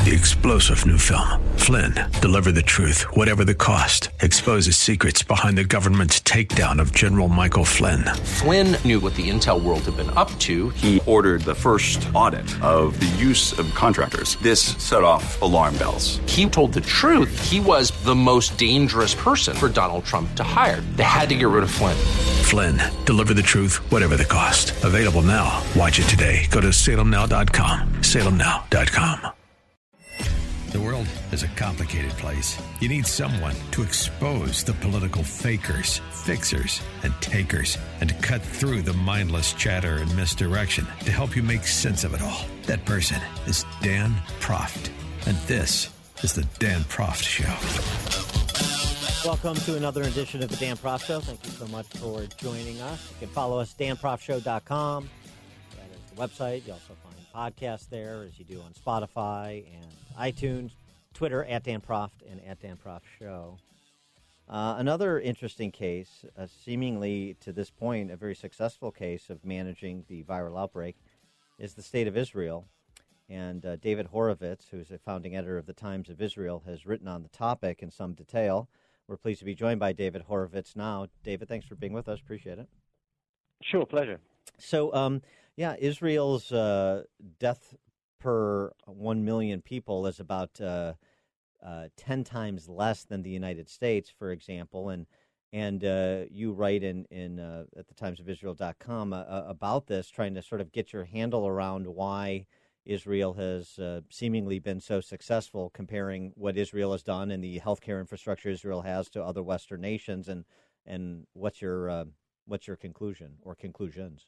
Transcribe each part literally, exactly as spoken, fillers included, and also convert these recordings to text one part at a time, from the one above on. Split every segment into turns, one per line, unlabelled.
The explosive new film, Flynn, deliver the truth, whatever the cost, exposes secrets behind the government's takedown of General Michael Flynn.
Flynn knew what the intel world had been up to.
He ordered the first audit of the use of contractors. This set off alarm bells.
He told the truth. He was the most dangerous person for Donald Trump to hire. They had to get rid of Flynn.
Flynn, deliver the truth, whatever the cost. Available now. Watch it today. Go to salem now dot com. salem now dot com. The world is a complicated place. You need someone to expose the political fakers, fixers, and takers, and to cut through the mindless chatter and misdirection to help you make sense of it all. That person is Dan Proft, and this is the Dan Proft Show.
Welcome to another edition of the Dan Proft Show. Thank you so much for joining us. You can follow us, dan proft show dot com. That is the website. You also find podcasts there, as you do on Spotify and iTunes, Twitter, at Dan Proft, and at Dan Proft Show. Uh, another interesting case, uh, seemingly to this point a very successful case of managing the viral outbreak, is the State of Israel. And uh, David Horovitz, who's a founding editor of the Times of Israel, has written on the topic in some detail. We're pleased to be joined by David Horovitz now. David, thanks for being with us. Appreciate it.
Sure, pleasure.
So, um, yeah, Israel's uh, death per one million people is about uh, uh, ten times less than the United States, for example. And and uh, you write in, in uh, at the times of israel dot com uh, about this, trying to sort of get your handle around why Israel has uh, seemingly been so successful, comparing what Israel has done and the healthcare infrastructure Israel has to other Western nations. And and what's your uh, what's your conclusion or conclusions?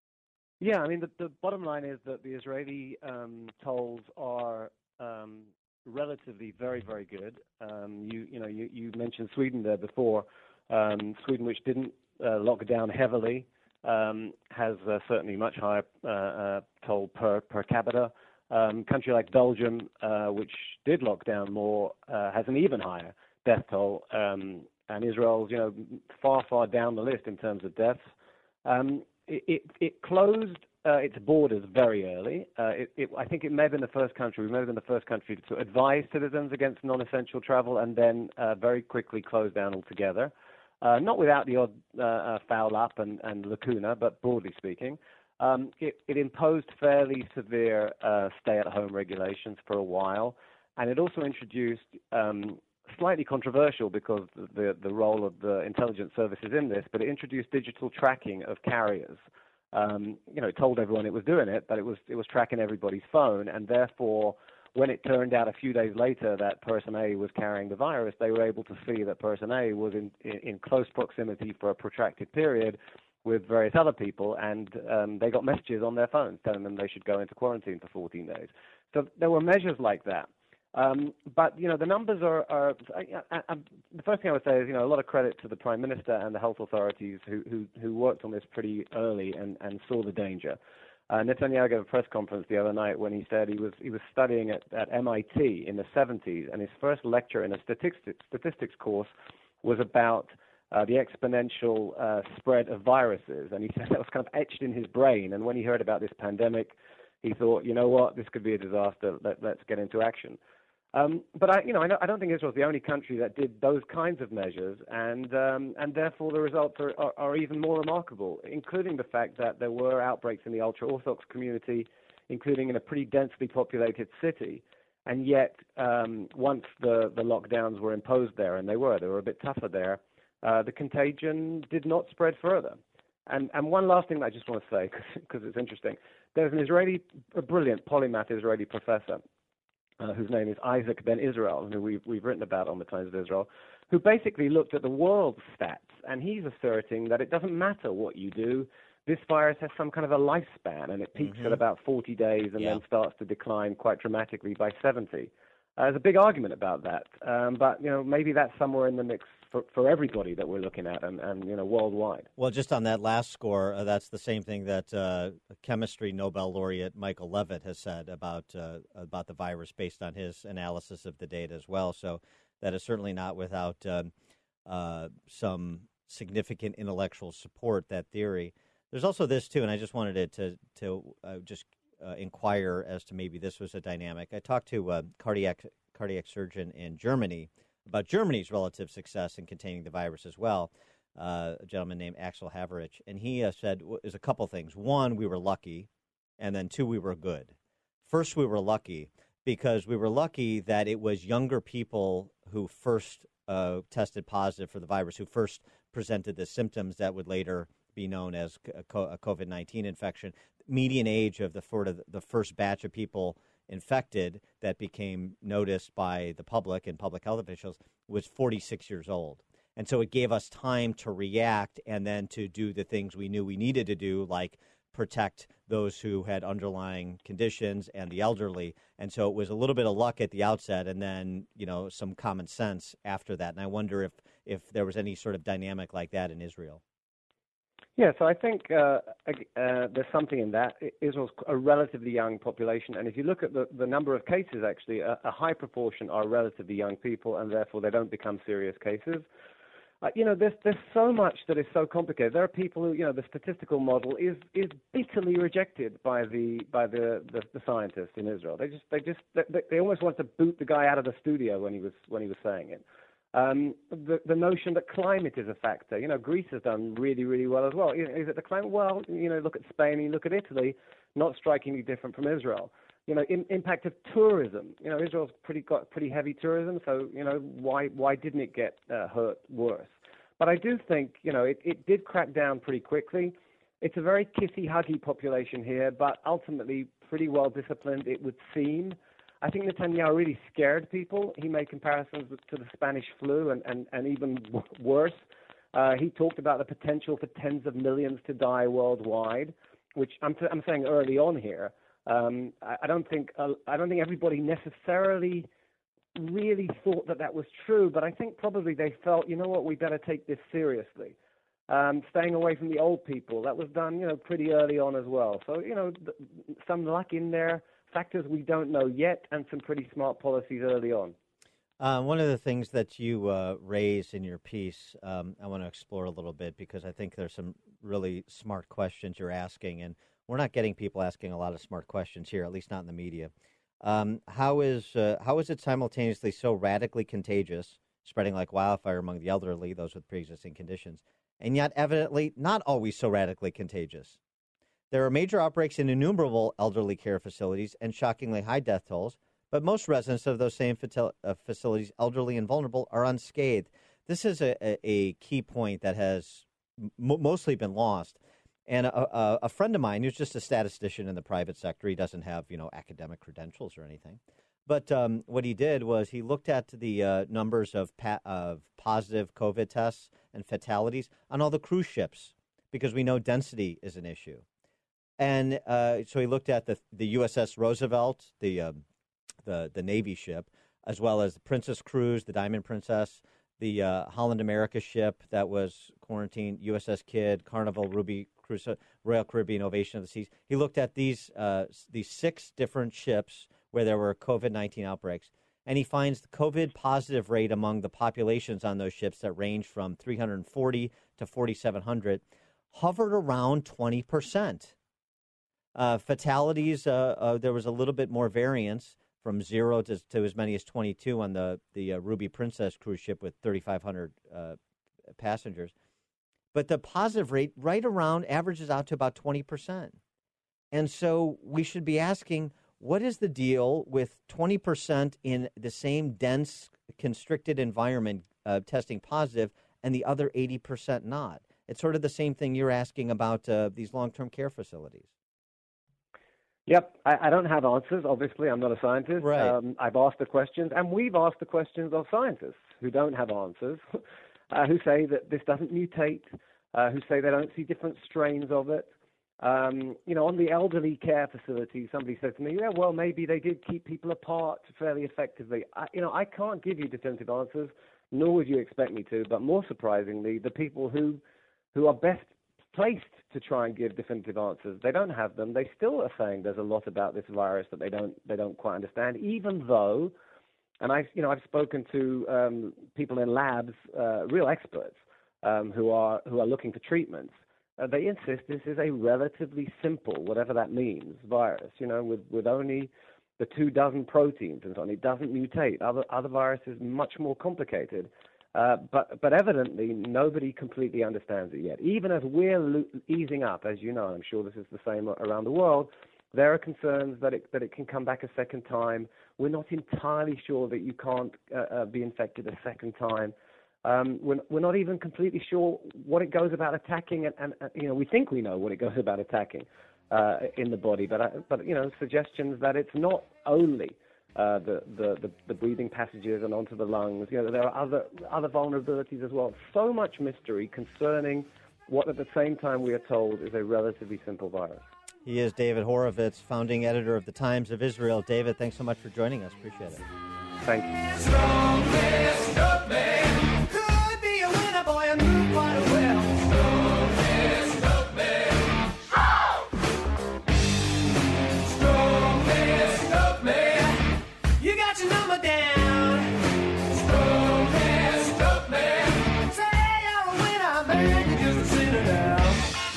Yeah, I mean, the, the bottom line is that the Israeli um, tolls are um, relatively very, very good. Um, you, you know, you, you mentioned Sweden there before. Um, Sweden, which didn't uh, lock down heavily, um, has uh, certainly much higher uh, uh, toll per per capita. Um, country like Belgium, uh, which did lock down more, uh, has an even higher death toll. Um, and Israel's, you know, far, far down the list in terms of deaths. Um, It, it, it closed uh, its borders very early. Uh, it, it, I think it may have been the first country, we may have been the first country to advise citizens against non-essential travel and then uh, very quickly close down altogether. Uh, not without the odd uh, uh, foul up and, and lacuna, but broadly speaking. Um, it, it imposed fairly severe uh, stay-at-home regulations for a while, and it also introduced um, slightly controversial because the the role of the intelligence services in this, but it introduced digital tracking of carriers. Um, you know, it told everyone it was doing it, but it was it was tracking everybody's phone, and therefore, when it turned out a few days later that person A was carrying the virus, they were able to see that person A was in in, in close proximity for a protracted period with various other people, and um, they got messages on their phones telling them they should go into quarantine for fourteen days. So there were measures like that. Um, but, you know, the numbers are, are I, I, I, the first thing I would say is, you know, a lot of credit to the Prime Minister and the health authorities who, who, who worked on this pretty early and, and saw the danger. Uh, Netanyahu gave a press conference the other night when he said he was he was studying at, at M I T in the seventies, and his first lecture in a statistics, statistics course was about uh, the exponential uh, spread of viruses. And he said that was kind of etched in his brain. And when he heard about this pandemic, he thought, you know what, this could be a disaster. Let, let's get into action. Um, but I, you know, I, know, I don't think Israel's the only country that did those kinds of measures, and um, and therefore the results are, are, are even more remarkable, including the fact that there were outbreaks in the ultra-Orthodox community, including in a pretty densely populated city, and yet um, once the, the lockdowns were imposed there, and they were, they were a bit tougher there, uh, the contagion did not spread further. And and one last thing that I just want to say, because it's interesting, there's an Israeli, a brilliant polymath Israeli professor, Uh, whose name is Isaac Ben Israel, who we've, we've written about on the Times of Israel, who basically looked at the world's stats, and he's asserting that it doesn't matter what you do, this virus has some kind of a lifespan, and it peaks mm-hmm. at about forty days and yeah. then starts to decline quite dramatically by seventy. Uh, there's a big argument about that, um, but you know maybe that's somewhere in the mix for, for everybody that we're looking at, and, and you know worldwide.
Well, just on that last score, uh, that's the same thing that uh, chemistry Nobel laureate Michael Levitt has said about uh, about the virus, based on his analysis of the data as well. So that is certainly not without um, uh, some significant intellectual support, that theory. There's also this too, and I just wanted it to to uh, just uh, inquire as to maybe this was a dynamic. I talked to a cardiac cardiac surgeon in Germany about Germany's relative success in containing the virus as well, uh, a gentleman named Axel Haverich, and he uh, said well, there's a couple things. One, we were lucky, and then two, we were good. First, we were lucky because we were lucky that it was younger people who first uh, tested positive for the virus, who first presented the symptoms that would later be known as a COVID nineteen infection. Median age of the, sort of the first batch of people infected that became noticed by the public and public health officials was forty-six years old. And so it gave us time to react and then to do the things we knew we needed to do, like protect those who had underlying conditions and the elderly. And so it was a little bit of luck at the outset and then, you know, some common sense after that. And I wonder if, if there was any sort of dynamic like that in Israel.
Yeah, so I think uh, uh, there's something in that. Israel's a relatively young population, and if you look at the, the number of cases, actually, a, a high proportion are relatively young people, and therefore they don't become serious cases. Uh, you know, there's there's so much that is so complicated. There are people who, you know, the statistical model is is bitterly rejected by the by the, the, the scientists in Israel. They just they just they, they almost want to boot the guy out of the studio when he was when he was saying it. Um, the, the notion that climate is a factor. You know, Greece has done really, really well as well. You know, is it the climate? Well, you know, look at Spain, you look at Italy, not strikingly different from Israel. You know, in, impact of tourism. You know, Israel's pretty got pretty heavy tourism, so, you know, why why didn't it get uh, hurt worse? But I do think, you know, it, it did crack down pretty quickly. It's a very kissy-huggy population here, but ultimately pretty well disciplined, it would seem. I think Netanyahu really scared people. He made comparisons to the Spanish flu and, and, and even w- worse. Uh, he talked about the potential for tens of millions to die worldwide, which I'm, t- I'm saying early on here. Um, I, I don't think uh, I don't think everybody necessarily really thought that that was true, but I think probably they felt, you know what, we better take this seriously. Um, staying away from the old people, that was done, you know, pretty early on as well. So, you know, th- some luck in there. Factors we don't know yet, and some pretty smart policies early on.
Uh, one of the things that you uh, raise in your piece, um, I want to explore a little bit because I think there's some really smart questions you're asking, and we're not getting people asking a lot of smart questions here, at least not in the media. Um, how is uh, how is it simultaneously so radically contagious, spreading like wildfire among the elderly, those with pre-existing conditions, and yet evidently not always so radically contagious? There are major outbreaks in innumerable elderly care facilities and shockingly high death tolls, but most residents of those same fatil- uh, facilities, elderly and vulnerable, are unscathed. This is a, a, a key point that has m- mostly been lost. And a, a, a friend of mine who's just a statistician in the private sector, he doesn't have, you know, academic credentials or anything, but um, what he did was he looked at the uh, numbers of, pa- of positive COVID tests and fatalities on all the cruise ships because we know density is an issue. And uh, so he looked at the the U S S Roosevelt, the um, the the Navy ship, as well as the Princess Cruise, the Diamond Princess, the uh, Holland America ship that was quarantined, U S S Kidd, Carnival, Ruby Crusoe, Royal Caribbean, Ovation of the Seas. He looked at these uh, these six different ships where there were COVID nineteen outbreaks, and he finds the COVID positive rate among the populations on those ships that range from three hundred forty to forty-seven hundred hovered around twenty percent. Uh, fatalities, uh, uh, there was a little bit more variance from zero to, to as many as twenty-two on the, the uh, Ruby Princess cruise ship with thirty-five hundred uh, passengers. But the positive rate right around averages out to about twenty percent. And so we should be asking, what is the deal with twenty percent in the same dense, constricted environment uh, testing positive and the other eighty percent not? It's sort of the same thing you're asking about uh, these long-term care facilities.
Yep, I, I don't have answers. Obviously, I'm not a scientist.
Right.
Um, I've asked the questions, and we've asked the questions of scientists who don't have answers, uh, who say that this doesn't mutate, uh, who say they don't see different strains of it. Um, you know, on the elderly care facility, somebody said to me, yeah, well, maybe they did keep people apart fairly effectively. I, you know, I can't give you definitive answers, nor would you expect me to, but more surprisingly, the people who who are best placed to try and give definitive answers, they don't have them. They still are saying there's a lot about this virus that they don't they don't quite understand, even though, and I've you know I've spoken to um, people in labs, uh, real experts um, who are who are looking for treatments, uh, they insist this is a relatively simple, whatever that means, virus, you know, with, with only the two dozen proteins and so on. It doesn't mutate. Other, other viruses much more complicated. Uh, but but evidently, nobody completely understands it yet. Even as we're lo- easing up, as you know, I'm sure this is the same around the world, there are concerns that it that it can come back a second time. We're not entirely sure that you can't uh, uh, be infected a second time. Um, we're, we're not even completely sure what it goes about attacking, and, and uh, you know, we think we know what it goes about attacking uh, in the body, but uh, but you know, suggestions that it's not only Uh, the, the, the, the breathing passages and onto the lungs. You know, there are other other vulnerabilities as well. So much mystery concerning what at the same time we are told is a relatively simple virus.
He is David Horovitz, founding editor of the Times of Israel. David, thanks so much for joining us. Appreciate it.
Thank you.
Strong man, strong man. Could be a winner, boy, and move quite well. Strong man, strong man. Strong man, strong man. You got your number down. Strong man, strong man. Say you're a winner, man. You're just a sinner now.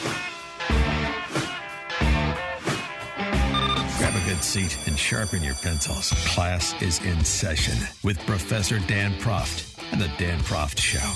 Grab a good seat and sharpen your pencils. Class is in session with Professor Dan Proft and the Dan Proft Show.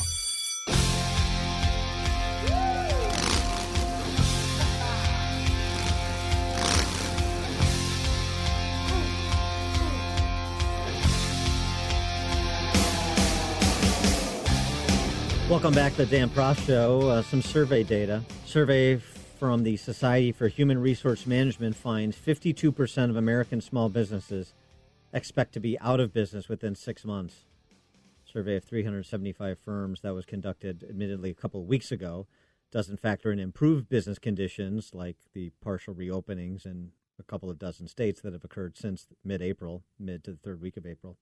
Welcome back to the Dan Proft Show. Uh, some survey data. Survey from the Society for Human Resource Management finds fifty-two percent of American small businesses expect to be out of business within six months. Survey of three hundred seventy-five firms that was conducted, admittedly, a couple of weeks ago, doesn't factor in improved business conditions like the partial reopenings in a couple of dozen states that have occurred since mid-April, mid to the third week of April.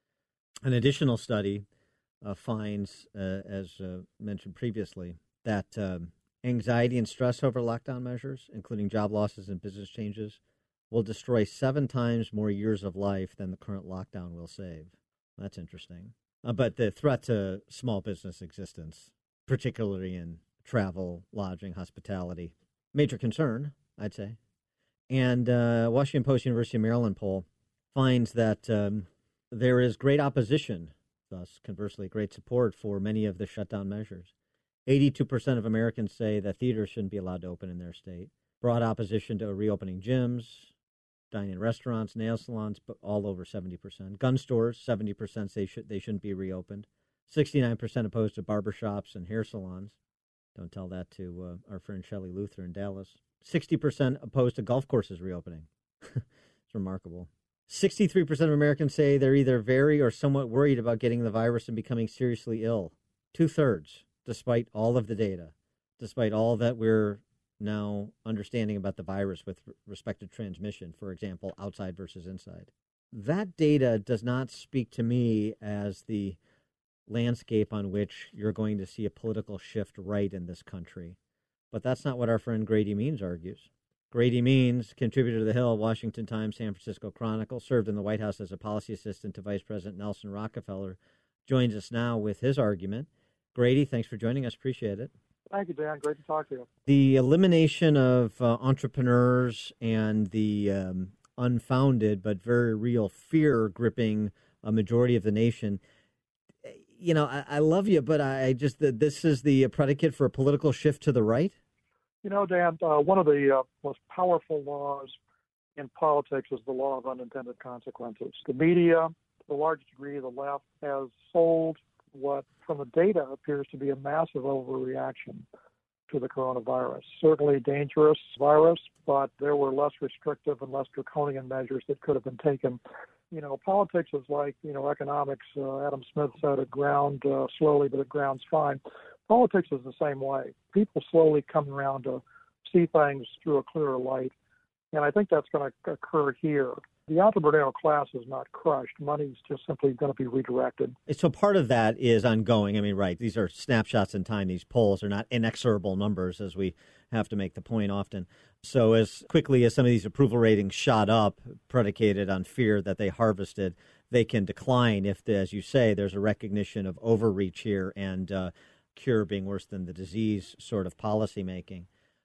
An additional study Uh, finds, uh, as uh, mentioned previously, that um, anxiety and stress over lockdown measures, including job losses and business changes, will destroy seven times more years of life than the current lockdown will save. That's interesting. Uh, but the threat to small business existence, particularly in travel, lodging, hospitality, major concern, I'd say. And uh, Washington Post University of Maryland poll finds that um, there is great opposition, thus, conversely, great support for many of the shutdown measures. eighty-two percent of Americans say that theaters shouldn't be allowed to open in their state. Broad opposition to reopening gyms, dine-in restaurants, nail salons, but all over seventy percent. Gun stores, seventy percent say should, they shouldn't be reopened. sixty-nine percent opposed to barbershops and hair salons. Don't tell that to uh, our friend Shelley Luther in Dallas. sixty percent opposed to golf courses reopening. It's remarkable. sixty-three percent of Americans say they're either very or somewhat worried about getting the virus and becoming seriously ill. Two-thirds, despite all of the data, despite all that we're now understanding about the virus with respect to transmission, for example, outside versus inside. That data does not speak to me as the landscape on which you're going to see a political shift right in this country. But that's not what our friend Grady Means argues. Grady Means, contributor to The Hill, Washington Times, San Francisco Chronicle, served in the White House as a policy assistant to Vice President Nelson Rockefeller, joins us now with his argument. Grady, thanks for joining us. Appreciate it.
Thank you, Dan. Great to talk to you.
The elimination of uh, entrepreneurs and the um, unfounded but very real fear gripping a majority of the nation. You know, I, I love you, but I just, this is the predicate for a political shift to the right?
You know, Dan, uh, one of the uh, most powerful laws in politics is the law of unintended consequences. The media, to the largest degree, the left, has sold what, from the data, appears to be a massive overreaction to the coronavirus. Certainly dangerous virus, but there were less restrictive and less draconian measures that could have been taken. You know, politics is like, you know, economics. Uh, Adam Smith said it ground uh, slowly, but it grounds fine. Politics is the same way. People slowly come around to see things through a clearer light, and I think that's going to occur here. The entrepreneurial class is not crushed. Money's just simply going to be redirected.
So part of that is ongoing. I mean, right, these are snapshots in time. These polls are not inexorable numbers, as we have to make the point often. So as quickly as some of these approval ratings shot up, predicated on fear that they harvested, they can decline if, as you say, there's a recognition of overreach here and uh, cure being worse than the disease sort of policymaking.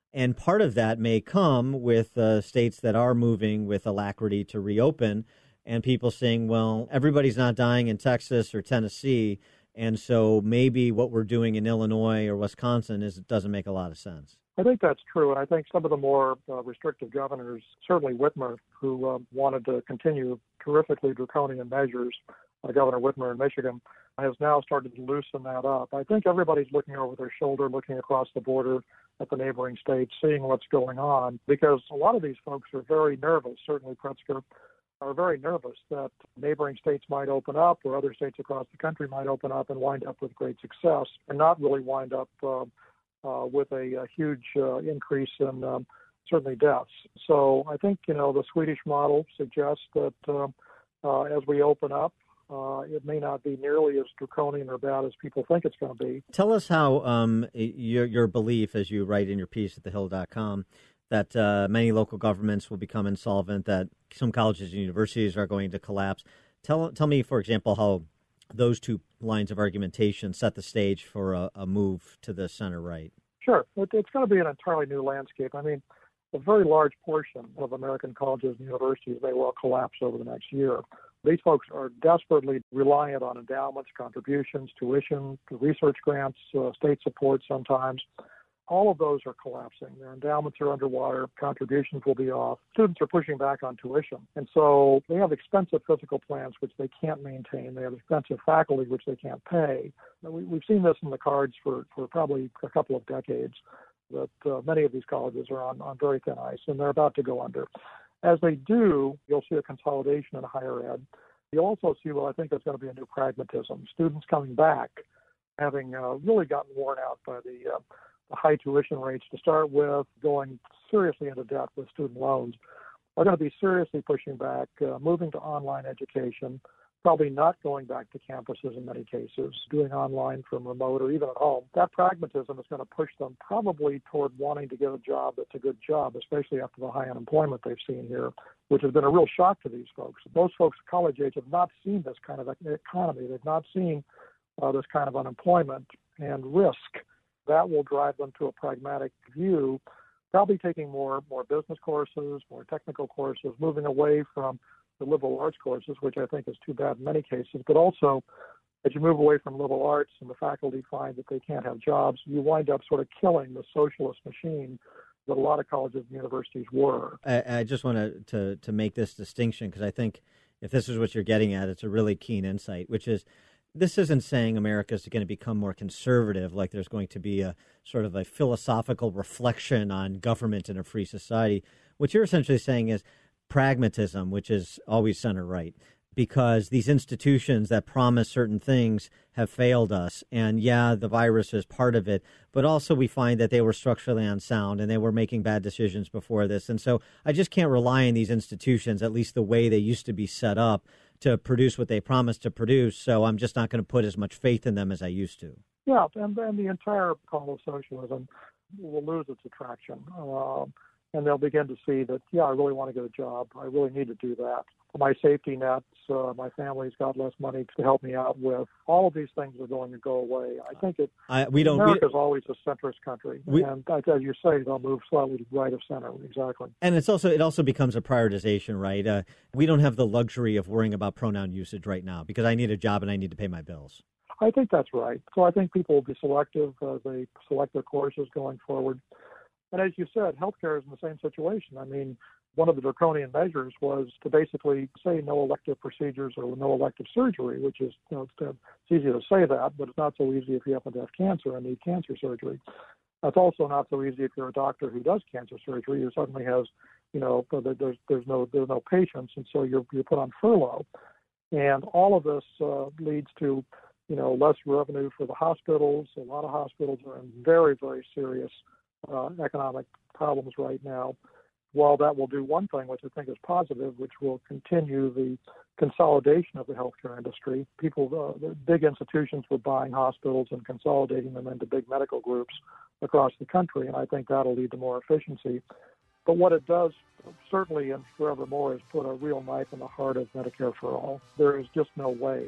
And part of that may come with uh, states that are moving with alacrity to reopen and people saying, well, everybody's not dying in Texas or Tennessee, and so maybe what we're doing in Illinois or Wisconsin is doesn't make a lot of sense.
I think that's true, and I think some of the more uh, restrictive governors, certainly Whitmer, who uh, wanted to continue terrifically draconian measures, uh, Governor Whitmer in Michigan, has now started to loosen that up. I think everybody's looking over their shoulder, looking across the border at the neighboring states, seeing what's going on, because a lot of these folks are very nervous, certainly Pritzker, are very nervous that neighboring states might open up or other states across the country might open up and wind up with great success and not really wind up uh, uh, with a, a huge uh, increase in um, certainly deaths. So I think, you know, the Swedish model suggests that uh, uh, as we open up, Uh, it may not be nearly as draconian or bad as people think it's going to be.
Tell us how um, your, your belief, as you write in your piece at the hill dot com, that uh, many local governments will become insolvent, that some colleges and universities are going to collapse. Tell tell me, for example, how those two lines of argumentation set the stage for a, a move to the center right.
Sure. It, it's going to be an entirely new landscape. I mean, a very large portion of American colleges and universities may well collapse over the next year. These folks are desperately reliant on endowments, contributions, tuition, research grants, uh, state support sometimes. All of those are collapsing. Their endowments are underwater. Contributions will be off. Students are pushing back on tuition. And so they have expensive physical plants, which they can't maintain. They have expensive faculty, which they can't pay. We, we've seen this in the cards for, for probably a couple of decades, that uh, many of these colleges are on, on very thin ice, and they're about to go under. As they do, you'll see a consolidation in higher ed. You'll also see, well, I think there's going to be a new pragmatism. Students coming back, having uh, really gotten worn out by the, uh, the high tuition rates to start with, going seriously into debt with student loans, are going to be seriously pushing back, uh, moving to online education, probably not going back to campuses in many cases, doing online from remote or even at home. That pragmatism is going to push them probably toward wanting to get a job that's a good job, especially after the high unemployment they've seen here, which has been a real shock to these folks. Those folks at college age have not seen this kind of economy. They've not seen uh, this kind of unemployment and risk. That will drive them to a pragmatic view, probably taking more, more business courses, more technical courses, moving away from the liberal arts courses, which I think is too bad in many cases, but also as you move away from liberal arts and the faculty find that they can't have jobs, you wind up sort of killing the socialist machine that a lot of colleges and universities were.
I, I just want to, to, to make this distinction, because I think if this is what you're getting at, it's a really keen insight, which is this isn't saying America's going to become more conservative, like there's going to be a sort of a philosophical reflection on government in a free society. What you're essentially saying is pragmatism, which is always center right, because these institutions that promise certain things have failed us. And yeah, the virus is part of it, but also we find that they were structurally unsound and they were making bad decisions before this. And so I just can't rely on these institutions, at least the way they used to be set up, to produce what they promised to produce. So I'm just not going to put as much faith in them as I used to.
Yeah, and, and the entire call of socialism will lose its attraction. Um, And they'll begin to see that, yeah, I really want to get a job. I really need to do that. My safety nets, uh, my family's got less money to help me out with. All of these things are going to go away. I think it.
I, we don't.
America's
we,
always a centrist country,
we,
and as you say, they'll move slightly right of center. Exactly.
And it's also it also becomes a prioritization, right? Uh, we don't have the luxury of worrying about pronoun usage right now because I need a job and I need to pay my bills.
I think that's right. So I think people will be selective as they select their courses going forward. And as you said, healthcare is in the same situation. I mean, one of the draconian measures was to basically say no elective procedures or no elective surgery, which is, you know, it's, it's easy to say that, but it's not so easy if you happen to have cancer and need cancer surgery. It's also not so easy if you're a doctor who does cancer surgery. You suddenly has, you know, there's there's no there's no patients, and so you're you're put on furlough. And all of this uh, leads to, you know, less revenue for the hospitals. A lot of hospitals are in very, very serious Uh, economic problems right now. While that will do one thing, which I think is positive, which will continue the consolidation of the healthcare industry. People, uh, the big institutions were buying hospitals and consolidating them into big medical groups across the country, and I think that'll lead to more efficiency. But what it does, certainly and forevermore, is put a real knife in the heart of Medicare for All. There is just no way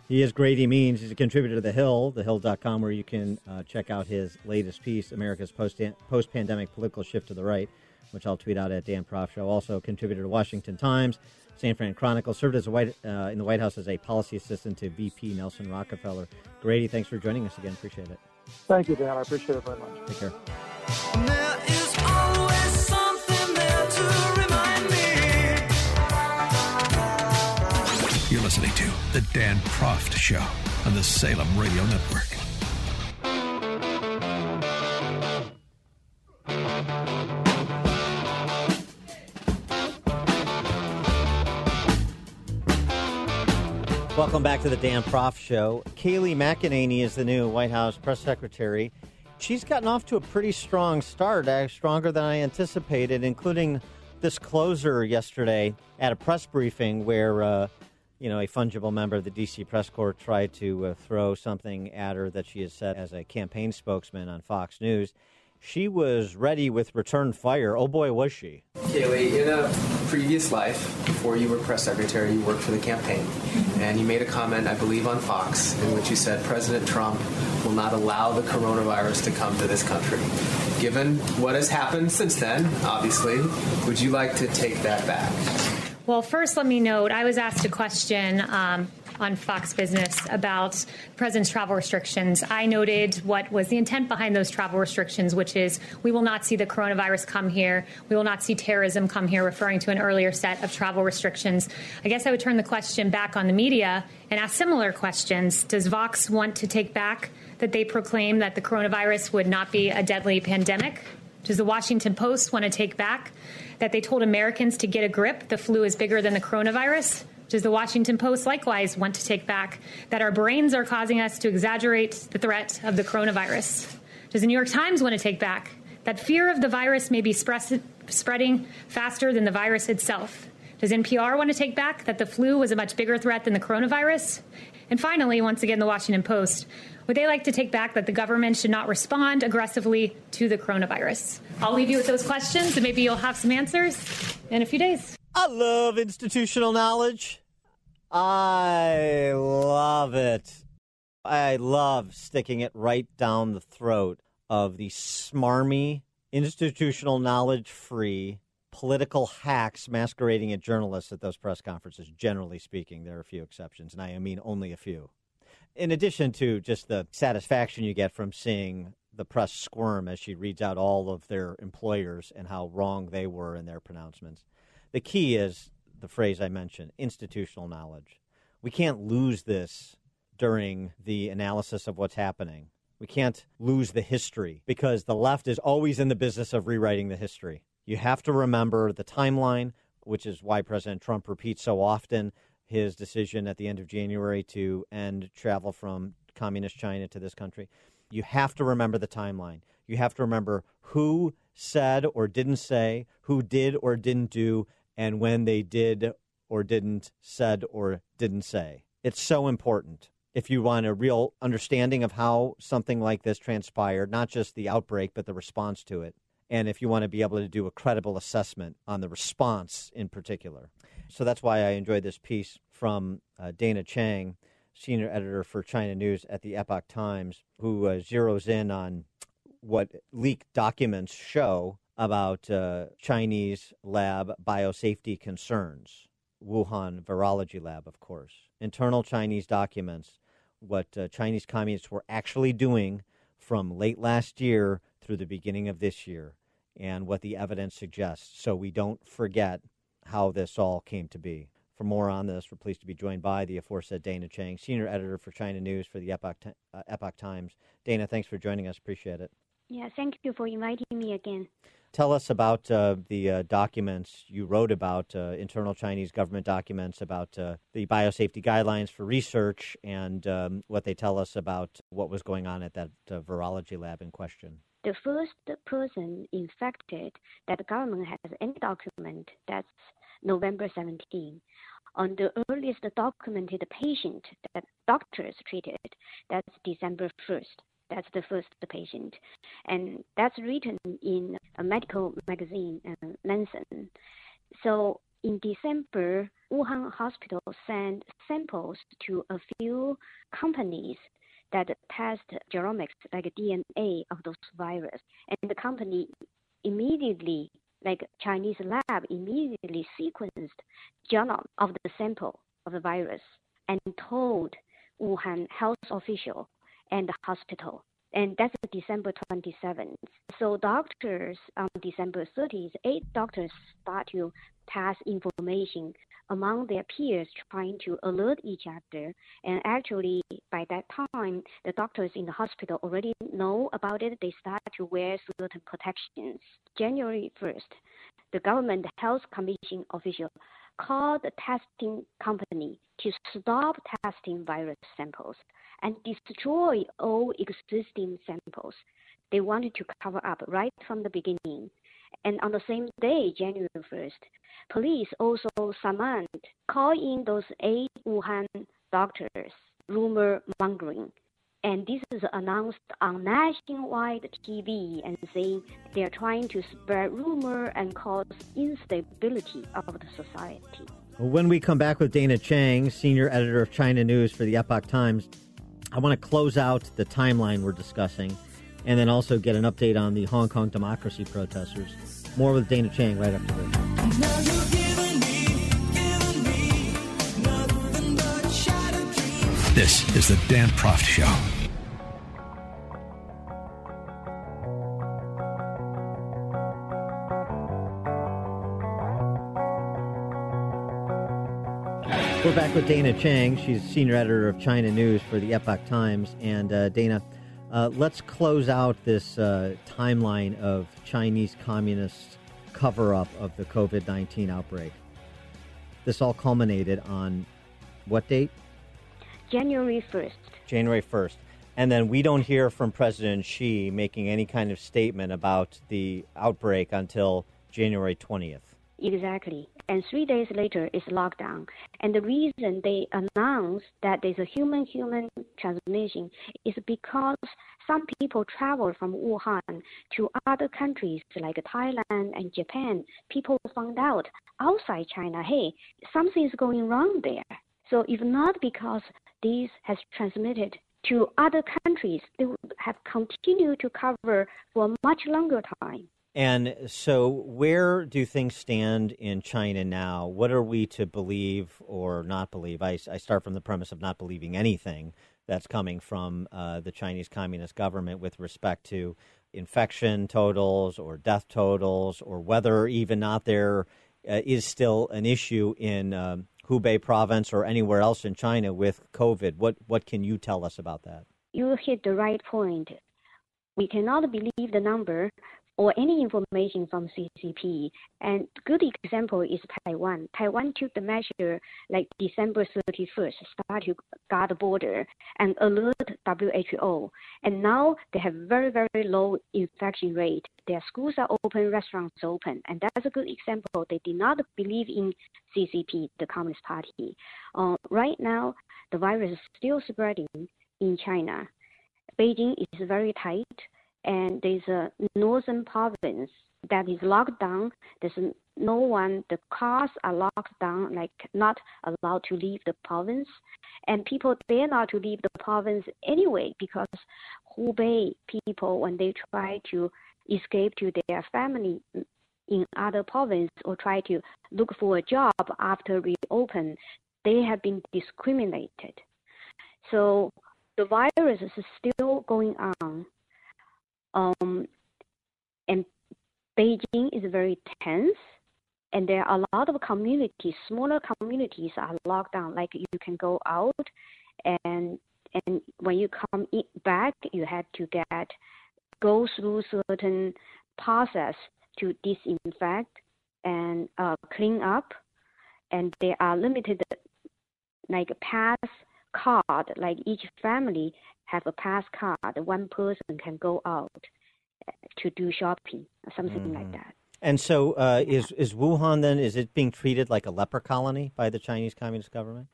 He is Grady Means. He's a contributor to The Hill, the hill dot com, where you can uh, check out his latest piece, America's Post- Post-Pandemic Political Shift to the Right, which I'll tweet out at Dan Proft Show. Also, contributor to Washington Times, San Fran Chronicle, served as a White, uh, in the White House as a policy assistant to V P Nelson Rockefeller. Grady, thanks for joining us again. Appreciate it.
Thank you, Dan. I appreciate it very much.
Take care.
There is always something there to remind me.
You're listening to The Dan Proft Show on the Salem Radio Network.
Welcome back to the Dan Proft Show. Kayleigh McEnany is the new White House press secretary. She's gotten off to a pretty strong start, uh, stronger than I anticipated, including this closer yesterday at a press briefing where, uh, you know, a fungible member of the D C press corps tried to uh, throw something at her that she has said as a campaign spokesman on Fox News. She was ready with return fire. Oh, boy, was she.
Kayleigh, in a previous life, before you were press secretary, you worked for the campaign, and you made a comment, I believe, on Fox, in which you said President Trump will not allow the coronavirus to come to this country. Given what has happened since then, obviously, would you like to take that back?
Well, first, let me note, I was asked a question um, on Fox Business about the president's travel restrictions. I noted what was the intent behind those travel restrictions, which is we will not see the coronavirus come here. We will not see terrorism come here, referring to an earlier set of travel restrictions. I guess I would turn the question back on the media and ask similar questions. Does Vox want to take back that they proclaim that the coronavirus would not be a deadly pandemic? Does the Washington Post want to take back that they told Americans to get a grip, the flu is bigger than the coronavirus? Does the Washington Post likewise want to take back that our brains are causing us to exaggerate the threat of the coronavirus? Does the New York Times want to take back that fear of the virus may be spread, spreading faster than the virus itself? Does N P R want to take back that the flu was a much bigger threat than the coronavirus? And finally, once again, the Washington Post, would they like to take back that the government should not respond aggressively to the coronavirus? I'll leave you with those questions, and maybe you'll have some answers in a few days.
I love institutional knowledge. I love it. I love sticking it right down the throat of the smarmy, institutional knowledge-free political hacks masquerading as journalists at those press conferences, generally speaking. There are a few exceptions, and I mean only a few. In addition to just the satisfaction you get from seeing the press squirm as she reads out all of their employers and how wrong they were in their pronouncements. The key is the phrase I mentioned, institutional knowledge. We can't lose this during the analysis of what's happening. We can't lose the history because the left is always in the business of rewriting the history. You have to remember the timeline, which is why President Trump repeats so often his decision at the end of January to end travel from communist China to this country. You have to remember the timeline. You have to remember who said or didn't say, who did or didn't do, and when they did or didn't, said or didn't say. It's so important if you want a real understanding of how something like this transpired, not just the outbreak, but the response to it. And if you want to be able to do a credible assessment on the response in particular. So that's why I enjoyed this piece from uh, Dana Chang, senior editor for China News at the Epoch Times, who uh, zeroes in on what leaked documents show about uh, Chinese lab biosafety concerns. Wuhan Virology Lab, of course. Internal Chinese documents, what uh, Chinese communists were actually doing from late last year through the beginning of this year, and what the evidence suggests, so we don't forget how this all came to be. For more on this, we're pleased to be joined by the aforesaid Dana Chang, senior editor for China News for the Epoch, uh, Epoch Times. Dana, thanks for joining us. Appreciate it.
Yeah, thank you for inviting me again.
Tell us about uh, the uh, documents you wrote about, uh, internal Chinese government documents about uh, the biosafety guidelines for research and um, what they tell us about what was going on at that uh, virology lab in question.
The first person infected that the government has any document, that's November seventeenth. On the earliest documented patient that doctors treated, that's December first. That's the first patient. And that's written in a medical magazine, uh, Lancet. So in December, Wuhan hospital sent samples to a few companies that test genomics, like D N A of those virus. And the company immediately, like Chinese lab, immediately sequenced genome of the sample of the virus and told Wuhan health official and the hospital. And that's December twenty-seventh. So doctors on December thirtieth, eight doctors start to pass information among their peers, trying to alert each other. And actually, by that time, the doctors in the hospital already know about it. They start to wear certain protections. January first, the government health commission official called the testing company to stop testing virus samples and destroy all existing samples. They wanted to cover up right from the beginning. And on the same day, January first, police also summoned, called in those eight Wuhan doctors, rumor mongering. And this is announced on nationwide T V and saying they're trying to spread rumor and cause instability of the society.
When we come back with Dana Chang, senior editor of China News for the Epoch Times, I want to close out the timeline we're discussing and then also get an update on the Hong Kong democracy protesters. More with Dana Chang right after this.
Now you're giving me, giving me nothing but shattered dreams.
This is the Dan Proft Show.
We're back with Dana Chang. She's senior editor of China News for the Epoch Times. And uh, Dana, uh, let's close out this uh, timeline of Chinese communist cover-up of the COVID nineteen outbreak. This all culminated on what date?
January first.
January first. And then we don't hear from President Xi making any kind of statement about the outbreak until January twentieth.
Exactly. And three days later is lockdown. And the reason they announced that there's a human-human transmission is because some people travel from Wuhan to other countries like Thailand and Japan. People found out outside China, hey, something is going wrong there. So if not because this has transmitted to other countries, they would have continued to cover for a much longer time.
And so where do things stand in China now? What are we to believe or not believe? I, I start from the premise of not believing anything that's coming from uh, the Chinese Communist government with respect to infection totals or death totals, or whether even not there uh, is still an issue in um, Hubei province or anywhere else in China with COVID. What, what can you tell us about that?
You hit the right point. We cannot believe the number or any information from C C P. And good example is Taiwan. Taiwan took the measure like December thirty-first, start to guard the border and alert W H O. And now they have very, very low infection rate. Their schools are open, restaurants open. And that's a good example. They did not believe in C C P, the Communist Party. Uh, right now, the virus is still spreading in China. Beijing is very tight. And there's a northern province that is locked down. There's no one, the cars are locked down, like not allowed to leave the province. And people dare not to leave the province anyway, because Hubei people, when they try to escape to their family in other province or try to look for a job after reopen, they have been discriminated. So the virus is still going on. Um, and Beijing is very tense, and there are a lot of communities, smaller communities are locked down. Like you can go out, and and when you come in back, you have to get go through certain process to disinfect and uh, clean up, and there are limited like pass card. Like each family have a pass card. One person can go out to do shopping, something mm-hmm. like that.
And so uh, is, is Wuhan then, is it being treated like a leper colony by the Chinese Communist government?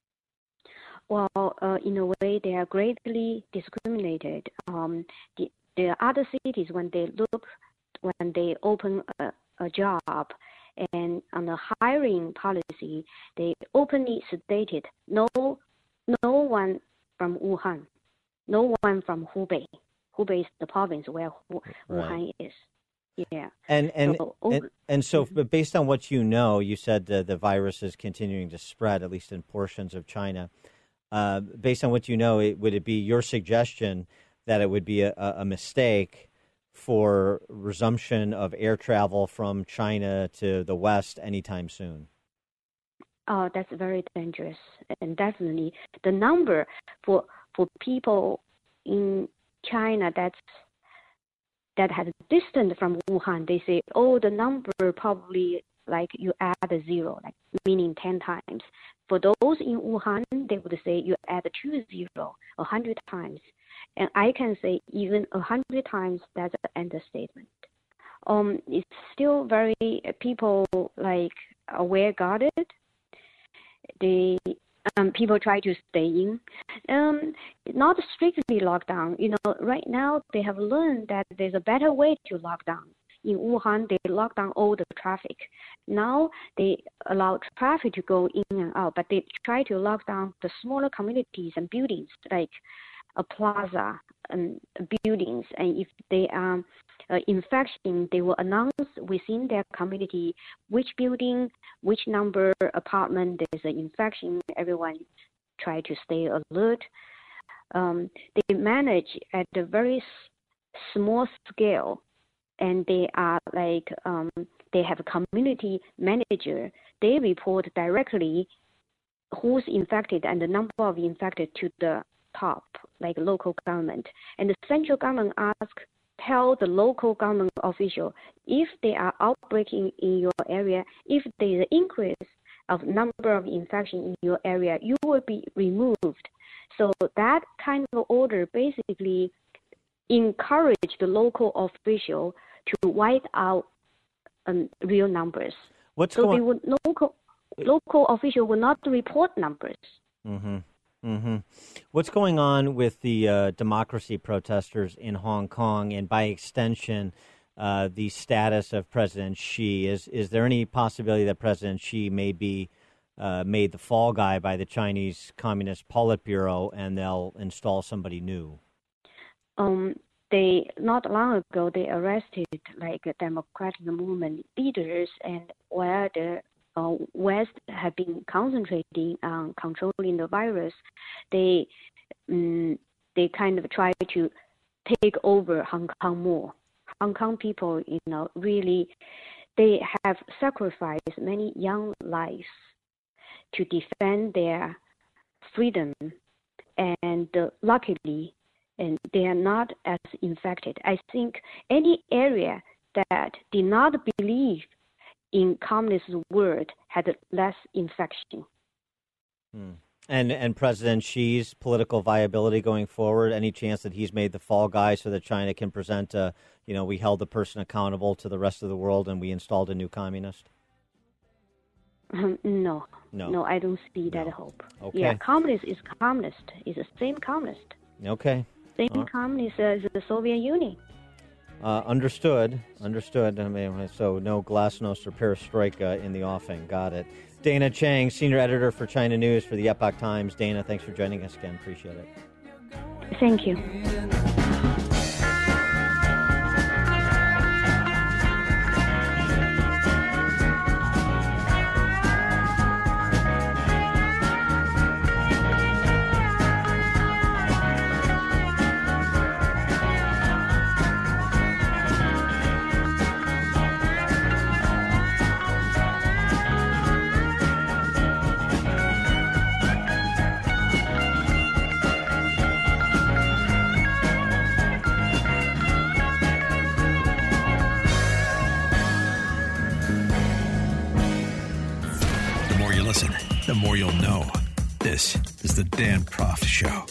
Well, uh, in a way, they are greatly discriminated. Um, the, the other cities, when they look, when they open a, a job, And on the hiring policy, they openly stated no, no one from Wuhan, no one from Hubei. Hubei is the province where Wu-
Right.
Wuhan is. Yeah.
And and,
So,
and and so, but based on what you know, you said the, the virus is continuing to spread, at least in portions of China. Uh, based on what you know, it, would it be your suggestion that it would be a, a mistake for resumption of air travel from China to the West anytime soon?
Oh, that's very dangerous, and definitely the number for for people in China that's that has distance from Wuhan, they say, oh, the number probably like you add a zero, like meaning ten times. For those in Wuhan, they would say you add two zero, a hundred times. And I can say even a hundred times, that's an understatement. Um, it's still very, people like aware guarded. They Um, people try to stay in. Um, not strictly lockdown. You know, right now they have learned that there's a better way to lock down. In Wuhan, they lock down all the traffic. Now they allow traffic to go in and out, but they try to lock down the smaller communities and buildings, like a plaza and buildings. And if they are uh, infection, they will announce within their community which building, which number apartment there's an infection. Everyone try to stay alert. Um, they manage at a very s- small scale, and they are like um, they have a community manager. They report directly who's infected and the number of infected to the top, like local government. And the central government ask, tell the local government official if they are outbreaking in your area, if there is an increase of number of infection in your area, you will be removed. So that kind of order basically encourage the local official to wipe out um, real numbers.
What's
so
going?
they would local local official will not report numbers.
Mm-hmm. Mm-hmm. What's going on with the uh, democracy protesters in Hong Kong, and by extension, uh, the status of President Xi? Is is there any possibility that President Xi may be uh, made the fall guy by the Chinese Communist Politburo, and they'll install somebody new?
Um, they not long ago they arrested like democratic movement leaders, and where the Uh, West have been concentrating on controlling the virus, they um, they kind of try to take over Hong Kong more. Hong Kong people, you know, really, they have sacrificed many young lives to defend their freedom, and uh, luckily, and they are not as infected. I think any area that did not believe in communist world had less infection.
Hmm. And and President Xi's political viability going forward, any chance that he's made the fall guy so that China can present, a, you know, we held the person accountable to the rest of the world and we installed a new communist?
Um, no.
No.
No, I don't see that
No.
hope.
Okay.
Yeah, communist is communist. It's the same communist.
Okay.
Same
Uh,
communist as the Soviet Union.
Uh, understood. Understood. I mean, so no glasnost or perestroika in the offing. Got it. Dana Chang, senior editor for China News for the Epoch Times. Dana, thanks for joining us again. Appreciate it.
Thank you.
The more you listen, the more you'll know. This is the Dan Proft Show.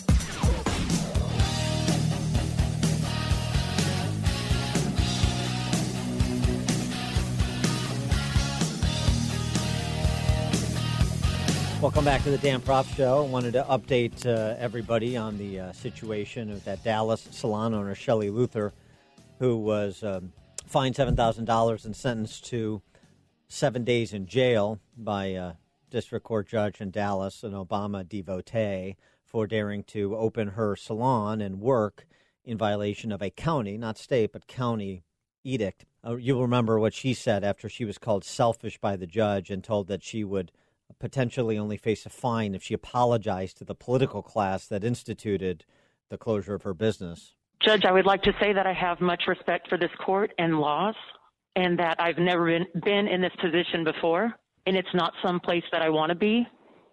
Welcome back to the Dan Proft Show. I wanted to update uh, everybody on the uh, situation of that Dallas salon owner, Shelley Luther, who was um, fined seven thousand dollars and sentenced to seven days in jail by a district court judge in Dallas, an Obama devotee, for daring to open her salon and work in violation of a county, not state, but county edict. Uh, you'll remember what she said after she was called selfish by the judge and told that she would potentially only face a fine if she apologized to the political class that instituted the closure of her business.
Judge, I would like to say that I have much respect for this court and laws, and that I've never been, been in this position before, and it's not some place that I want to be.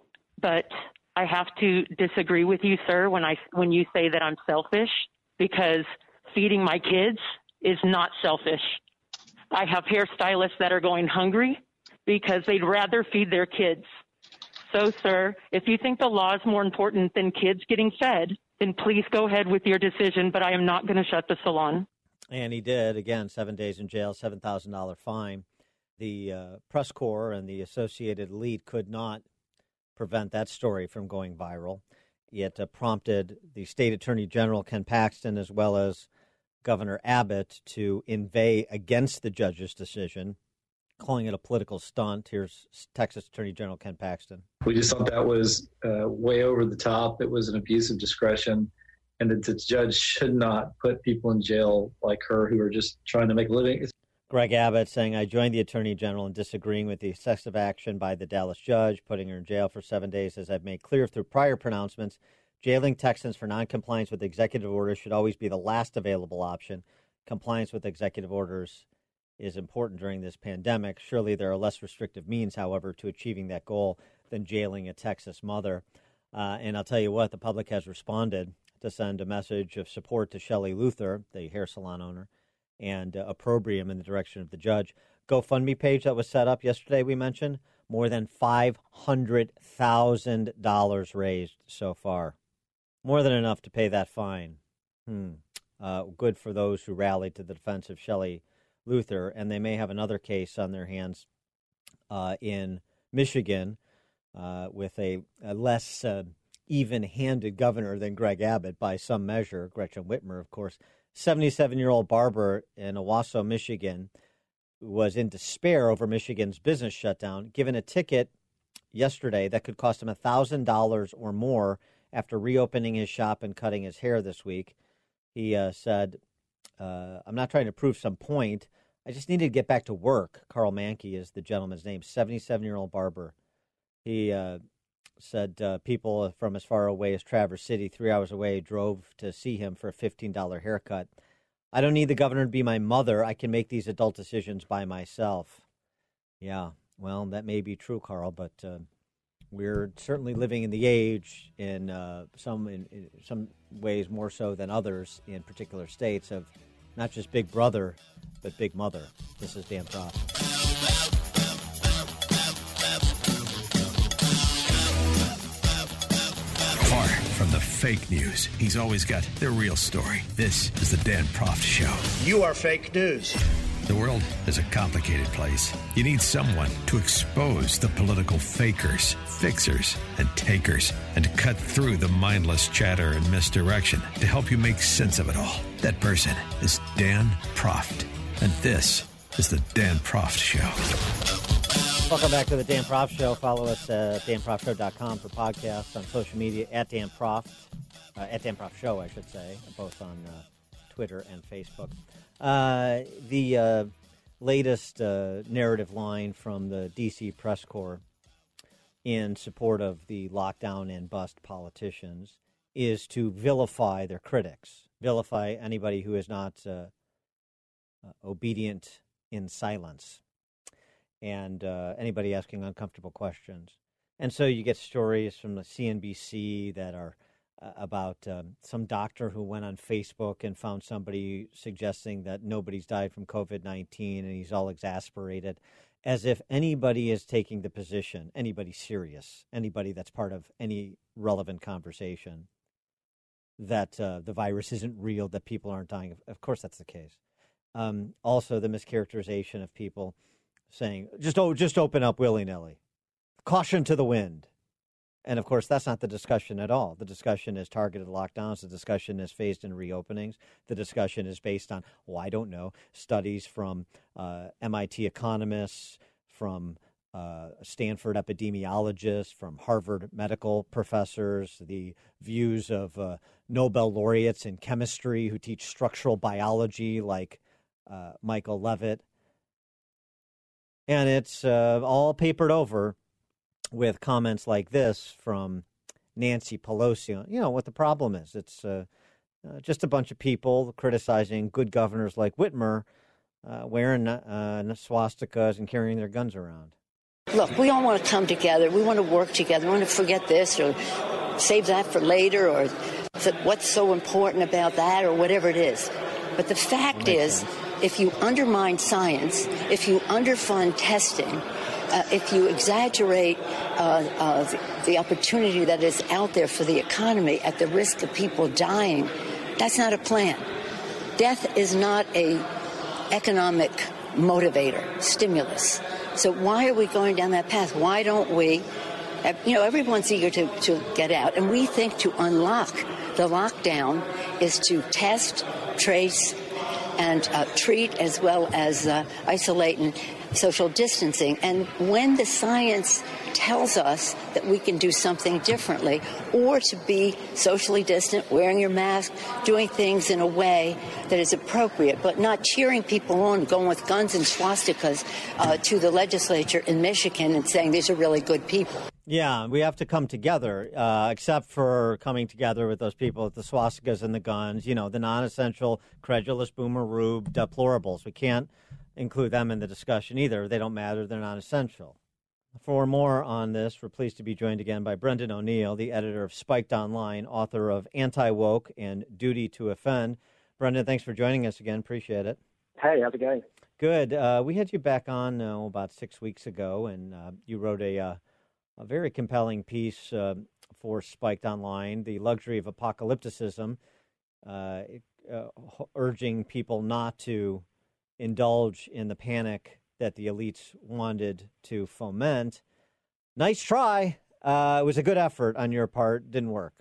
But I have to disagree with you, sir, when I when you say that I'm selfish, because feeding my kids is not selfish. I have hairstylists that are going hungry because they'd rather feed their kids. So, sir, if you think the law is more important than kids getting fed, then please go ahead with your decision, but I am not going to shut the salon.
And he did. Again, seven days in jail, seven thousand dollars fine. The uh, press corps and the associated elite could not prevent that story from going viral. It uh, prompted the state attorney general, Ken Paxton, as well as Governor Abbott, to inveigh against the judge's decision, calling it a political stunt. Here's Texas Attorney General Ken Paxton.
We just thought that was uh, way over the top. It was an abuse of discretion, and that the judge should not put people in jail like her who are just trying to make a living.
Greg Abbott saying, I joined the Attorney General in disagreeing with the excessive action by the Dallas judge, putting her in jail for seven days. As I've made clear through prior pronouncements, jailing Texans for noncompliance with executive orders should always be the last available option. Compliance with executive orders is important during this pandemic. Surely there are less restrictive means, however, to achieving that goal than jailing a Texas mother. Uh, and I'll tell you what, the public has responded to send a message of support to Shelley Luther, the hair salon owner, and uh, opprobrium in the direction of the judge. GoFundMe page that was set up yesterday, we mentioned, more than five hundred thousand dollars raised so far. More than enough to pay that fine. Hmm. Uh, good for those who rallied to the defense of Shelley Luther, and they may have another case on their hands uh, in Michigan uh, with a, a less uh, even-handed governor than Greg Abbott by some measure. Gretchen Whitmer, of course. seventy-seven-year-old barber in Owasso, Michigan, was in despair over Michigan's business shutdown, given a ticket yesterday that could cost him one thousand dollars or more after reopening his shop and cutting his hair this week. He uh, said, uh, I'm not trying to prove some point. I just needed to get back to work. Carl Mankey is the gentleman's name, seventy-seven-year-old barber. He uh, said uh, people from as far away as Traverse City, three hours away, drove to see him for a fifteen dollars haircut. I don't need the governor to be my mother. I can make these adult decisions by myself. Yeah, well, that may be true, Carl, but uh, we're certainly living in the age, in uh, some in, in some ways more so than others in particular states, of not just Big Brother, but Big Mother. This is Dan Proft.
Far from the fake news, he's always got the real story. This is the Dan Proft Show.
You are fake news.
The world is a complicated place. You need someone to expose the political fakers, fixers, and takers, and to cut through the mindless chatter and misdirection to help you make sense of it all. That person is Dan Proft. And this is the Dan Proft Show.
Welcome back to the Dan Proft Show. Follow us at dan proft show dot com for podcasts, on social media at Dan Proft, uh, at Dan Proft Show, I should say, both on uh, Twitter and Facebook. Uh, the uh, latest uh, narrative line from the D C press corps in support of the lockdown and bust politicians is to vilify their critics, vilify anybody who is not uh, uh, obedient in silence, and uh, anybody asking uncomfortable questions. And so you get stories from the C N B C that are uh, about um, some doctor who went on Facebook and found somebody suggesting that nobody's died from covid nineteen, and he's all exasperated, as if anybody is taking the position, anybody serious, anybody that's part of any relevant conversation, that uh, the virus isn't real, that people aren't dying. Of course that's the case. Um, also, the mischaracterization of people saying, just oh, just open up willy-nilly. Caution to the wind. And, of course, that's not the discussion at all. The discussion is targeted lockdowns. The discussion is phased-in reopenings. The discussion is based on, oh, I don't know, studies from uh, M I T economists, from uh, Stanford epidemiologists, from Harvard medical professors, the views of uh, Nobel laureates in chemistry who teach structural biology like uh, Michael Levitt. And it's uh, all papered over with comments like this from Nancy Pelosi. You know what the problem is. It's uh, uh, just a bunch of people criticizing good governors like Whitmer uh, wearing uh, swastikas and carrying their guns around.
Look, we all want to come together. We want to work together. We want to forget this or save that for later or what's so important about that or whatever it is. But the fact is, sense. if you undermine science, if you underfund testing, uh, if you exaggerate uh, uh, the, the opportunity that is out there for the economy at the risk of people dying, that's not a plan. Death is not a economic motivator, stimulus. So why are we going down that path? Why don't we, you know, everyone's eager to, to get out, and we think to unlock the lockdown is to test, trace, and uh, treat as well as uh, isolate and social distancing. And when the science tells us that we can do something differently, or to be socially distant, wearing your mask, doing things in a way that is appropriate, but not cheering people on, going with guns and swastikas uh, to the legislature in Michigan and saying these are really good people.
Yeah, we have to come together, uh, except for coming together with those people with the swastikas and the guns, you know, the non-essential, credulous, boomer rube deplorables. We can't include them in the discussion either. They don't matter. They're not essential. For more on this, we're pleased to be joined again by Brendan O'Neill, the editor of Spiked Online, author of Anti-Woke and Duty to Offend. Brendan, thanks for joining us again. Appreciate it.
Hey, how's it going?
Good. Uh, we had you back on uh, about six weeks ago, and uh, you wrote a, uh, a very compelling piece uh, for Spiked Online, The Luxury of Apocalypticism, uh, uh, urging people not to indulge in the panic that the elites wanted to foment. Nice try. Uh, it was a good effort on your part. Didn't work.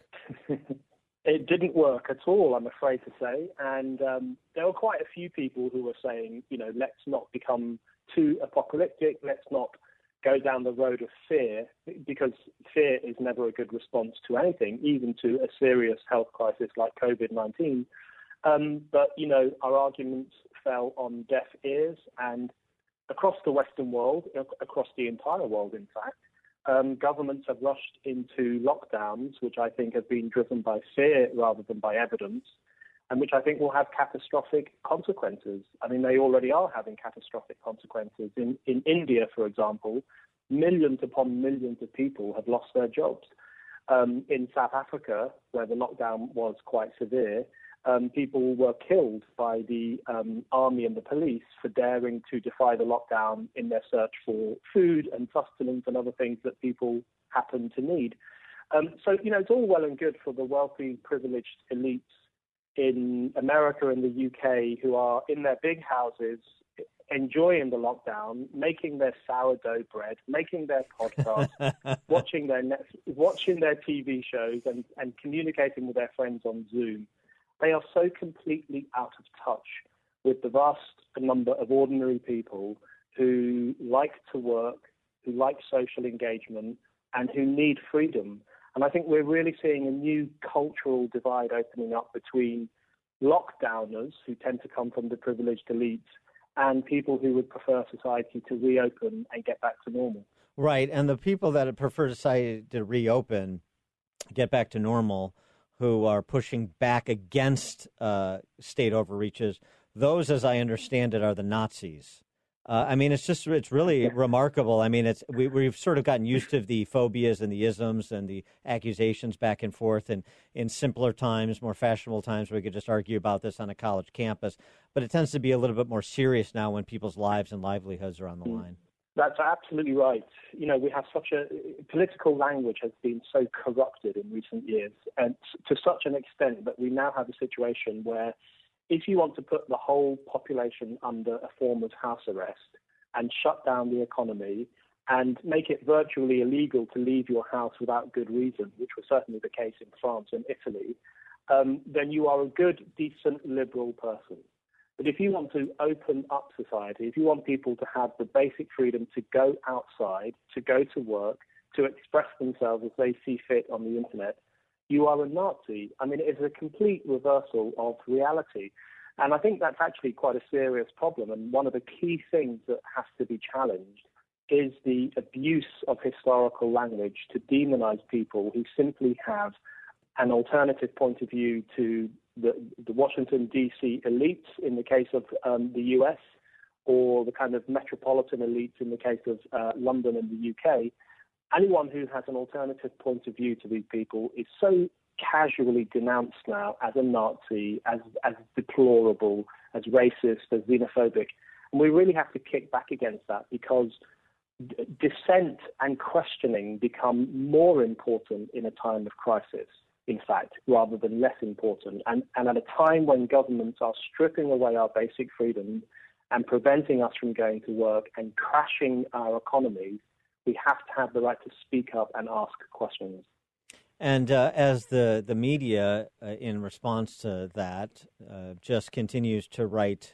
It didn't work at all, I'm afraid to say. And um, there were quite a few people who were saying, you know, let's not become too apocalyptic. Let's not go down the road of fear, because fear is never a good response to anything, even to a serious health crisis like COVID nineteen. Um, but, you know, our arguments fell on deaf ears, and across the Western world, across the entire world, in fact, um, governments have rushed into lockdowns, which I think have been driven by fear rather than by evidence, and which I think will have catastrophic consequences. I mean, they already are having catastrophic consequences. In, in India, for example, millions upon millions of people have lost their jobs. Um, in South Africa, where the lockdown was quite severe, Um, people were killed by the um, army and the police for daring to defy the lockdown in their search for food and sustenance and other things that people happen to need. Um, so, you know, it's all well and good for the wealthy, privileged elites in America and the U K who are in their big houses enjoying the lockdown, making their sourdough bread, making their podcasts, watching their net, watching their T V shows and, and communicating with their friends on Zoom. They are so completely out of touch with the vast number of ordinary people who like to work, who like social engagement, and who need freedom. And I think we're really seeing a new cultural divide opening up between lockdowners, who tend to come from the privileged elites, and people who would prefer society to reopen and get back to normal.
Right, and the people that prefer society to reopen, get back to normal, who are pushing back against uh, state overreaches, those, as I understand it, are the Nazis. Uh, I mean, it's just, it's really remarkable. I mean, it's we, we've sort of gotten used to the phobias and the isms and the accusations back and forth. And in simpler times, more fashionable times, we could just argue about this on a college campus. But it tends to be a little bit more serious now when people's lives and livelihoods are on the line.
That's absolutely right. You know, we have such a political language has been so corrupted in recent years, and to such an extent that we now have a situation where if you want to put the whole population under a form of house arrest and shut down the economy and make it virtually illegal to leave your house without good reason, which was certainly the case in France and Italy, um, then you are a good, decent, liberal person. But if you want to open up society, if you want people to have the basic freedom to go outside, to go to work, to express themselves as they see fit on the internet, you are a Nazi. I mean, it is a complete reversal of reality. And I think that's actually quite a serious problem. And one of the key things that has to be challenged is the abuse of historical language to demonize people who simply have an alternative point of view to the, the Washington, D C elites in the case of um, the U S, or the kind of metropolitan elites in the case of uh, London and the U K. Anyone who has an alternative point of view to these people is so casually denounced now as a Nazi, as as deplorable, as racist, as xenophobic. And we really have to kick back against that, because d- dissent and questioning become more important in a time of crisis, in fact, rather than less important. And, and at a time when governments are stripping away our basic freedoms and preventing us from going to work and crashing our economies, we have to have the right to speak up and ask questions.
And uh, as the, the media, uh, in response to that, uh, just continues to write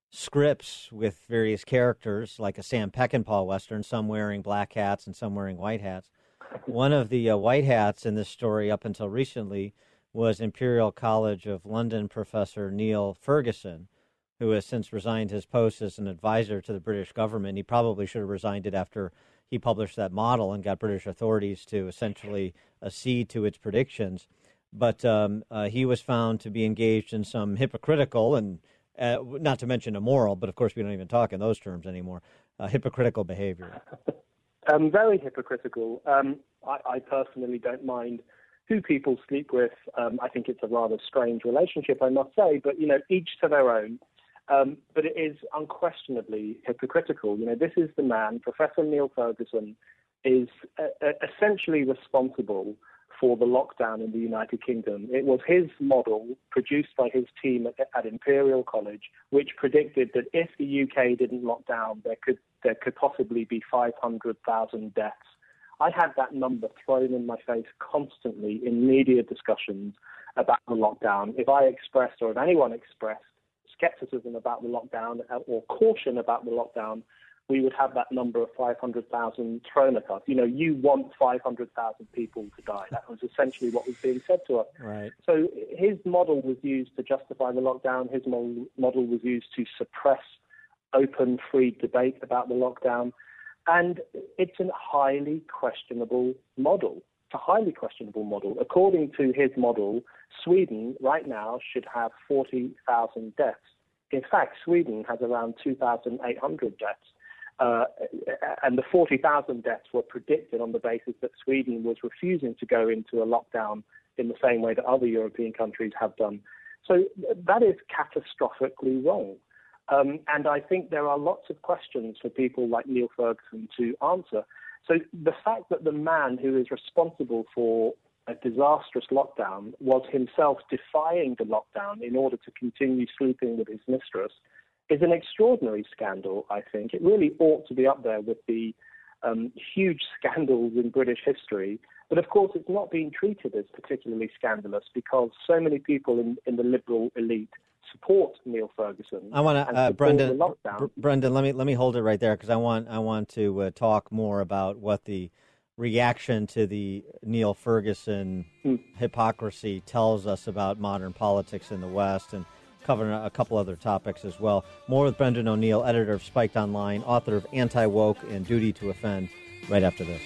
scripts with various characters, like a Sam Peckinpah Western, some wearing black hats and some wearing white hats. One of the uh, white hats in this story up until recently was Imperial College of London professor Neil Ferguson, who has since resigned his post as an advisor to the British government. He probably should have resigned it after he published that model and got British authorities to essentially accede to its predictions. But um, uh, he was found to be engaged in some hypocritical and, uh, not to mention immoral, but of course we don't even talk in those terms anymore, uh, hypocritical behavior.
Um, very hypocritical. Um, I, I personally don't mind who people sleep with. Um, I think it's a rather strange relationship, I must say, but, you know, each to their own. Um, but it is unquestionably hypocritical. You know, this is the man, Professor Neil Ferguson, is uh, essentially responsible for the lockdown in the United Kingdom. It was his model, produced by his team at, at Imperial College, which predicted that if the U K didn't lock down, there could there could possibly be five hundred thousand deaths. I had that number thrown in my face constantly in media discussions about the lockdown. If I expressed, or if anyone expressed, skepticism about the lockdown or caution about the lockdown, we would have that number of five hundred thousand thrown at us. You know, you want five hundred thousand people to die. That was essentially what was being said to us.
Right.
So his model was used to justify the lockdown. His model, model was used to suppress open, free debate about the lockdown. And it's a highly questionable model. It's a highly questionable model. According to his model, Sweden right now should have forty thousand deaths. In fact, Sweden has around two thousand eight hundred deaths. Uh, and the forty thousand deaths were predicted on the basis that Sweden was refusing to go into a lockdown in the same way that other European countries have done. So that is catastrophically wrong. Um, and I think there are lots of questions for people like Neil Ferguson to answer. So the fact that the man who is responsible for a disastrous lockdown was himself defying the lockdown in order to continue sleeping with his mistress is an extraordinary scandal, I think. It really ought to be up there with the um, huge scandals in British history. But of course, it's not being treated as particularly scandalous because so many people in, in the liberal elite support Neil Ferguson.
I want to, uh, Brendan. Br- Brendan, let me let me hold it right there because I want I want to uh, talk more about what the reaction to the Neil Ferguson hmm. hypocrisy tells us about modern politics in the West, and covering a couple other topics as well. More with Brendan O'Neill, editor of Spiked Online, author of Anti-Woke and Duty to Offend, right after this.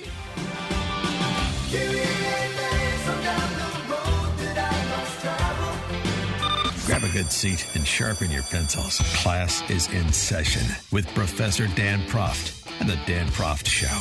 Grab a good seat and sharpen your pencils. Class is in session with Professor Dan Proft and the Dan Proft Show.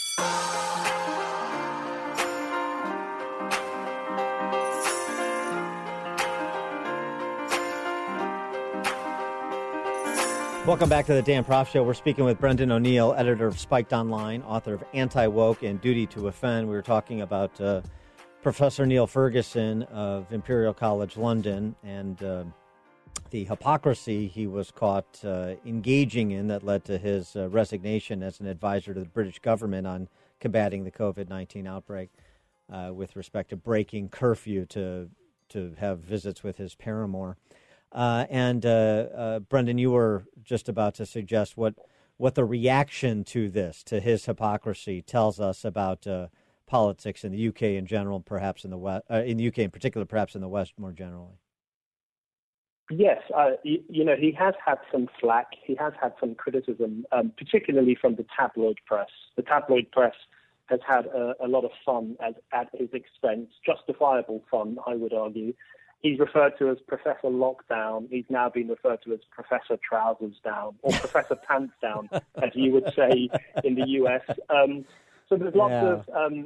Welcome back to the Dan Proft Show. We're speaking with Brendan O'Neill, editor of Spiked Online, author of Anti-Woke and Duty to Offend. We were talking about uh, Professor Neil Ferguson of Imperial College London and uh, the hypocrisy he was caught uh, engaging in that led to his uh, resignation as an advisor to the British government on combating the covid nineteen outbreak uh, with respect to breaking curfew to to have visits with his paramour. Uh, and, uh, uh, Brendan, you were just about to suggest what, what the reaction to this, to his hypocrisy, tells us about uh, politics in the U K in general, perhaps in the West, uh, in the U K in particular, perhaps in the West more generally.
Yes, uh, you, you know, he has had some flack. He has had some criticism, um, particularly from the tabloid press. The tabloid press has had a, a lot of fun at, at his expense, justifiable fun, I would argue. He's referred to as Professor Lockdown. He's now been referred to as Professor Trousers Down, or Professor Pants Down, as you would say in the U S. Um, so there's lots
Yeah.
of um,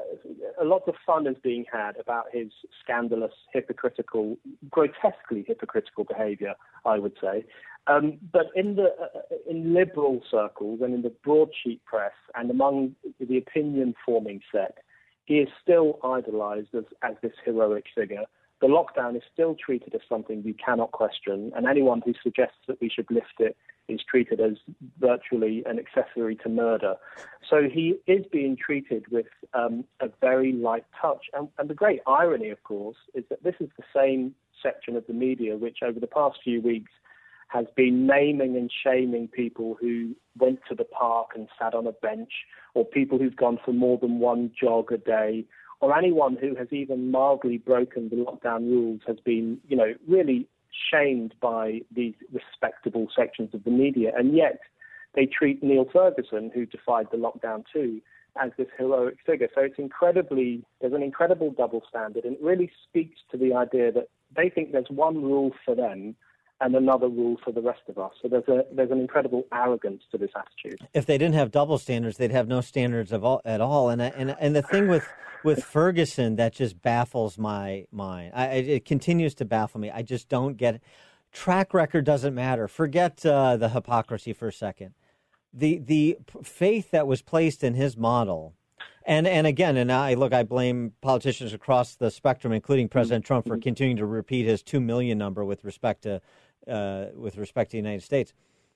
uh, lots of fun is being had about his scandalous, hypocritical, grotesquely hypocritical behaviour, I would say. Um, but in the uh, in liberal circles and in the broadsheet press and among the opinion-forming set, he is still idolised as, as this heroic figure. The lockdown is still treated as something we cannot question, and anyone who suggests that we should lift it is treated as virtually an accessory to murder. So he is being treated with um, a very light touch. And, and the great irony, of course, is that this is the same section of the media which over the past few weeks has been naming and shaming people who went to the park and sat on a bench, or people who've gone for more than one jog a day, or anyone who has even mildly broken the lockdown rules has been, you know, really shamed by these respectable sections of the media. And yet they treat Neil Ferguson, who defied the lockdown too, as this heroic figure. So it's incredibly, there's an incredible double standard, and it really speaks to the idea that they think there's one rule for them and another rule for the rest of us. So there's a there's an incredible arrogance to this attitude.
If they didn't have double standards, they'd have no standards of all, at all. And and and the thing with with Ferguson that just baffles my mind. I, it continues to baffle me. I just don't get it. Track record doesn't matter. Forget uh, the hypocrisy for a second. The the faith that was placed in his model. And and again, and I look, I blame politicians across the spectrum, including President Trump, for continuing to repeat his two million number with respect to uh, with respect to the United States.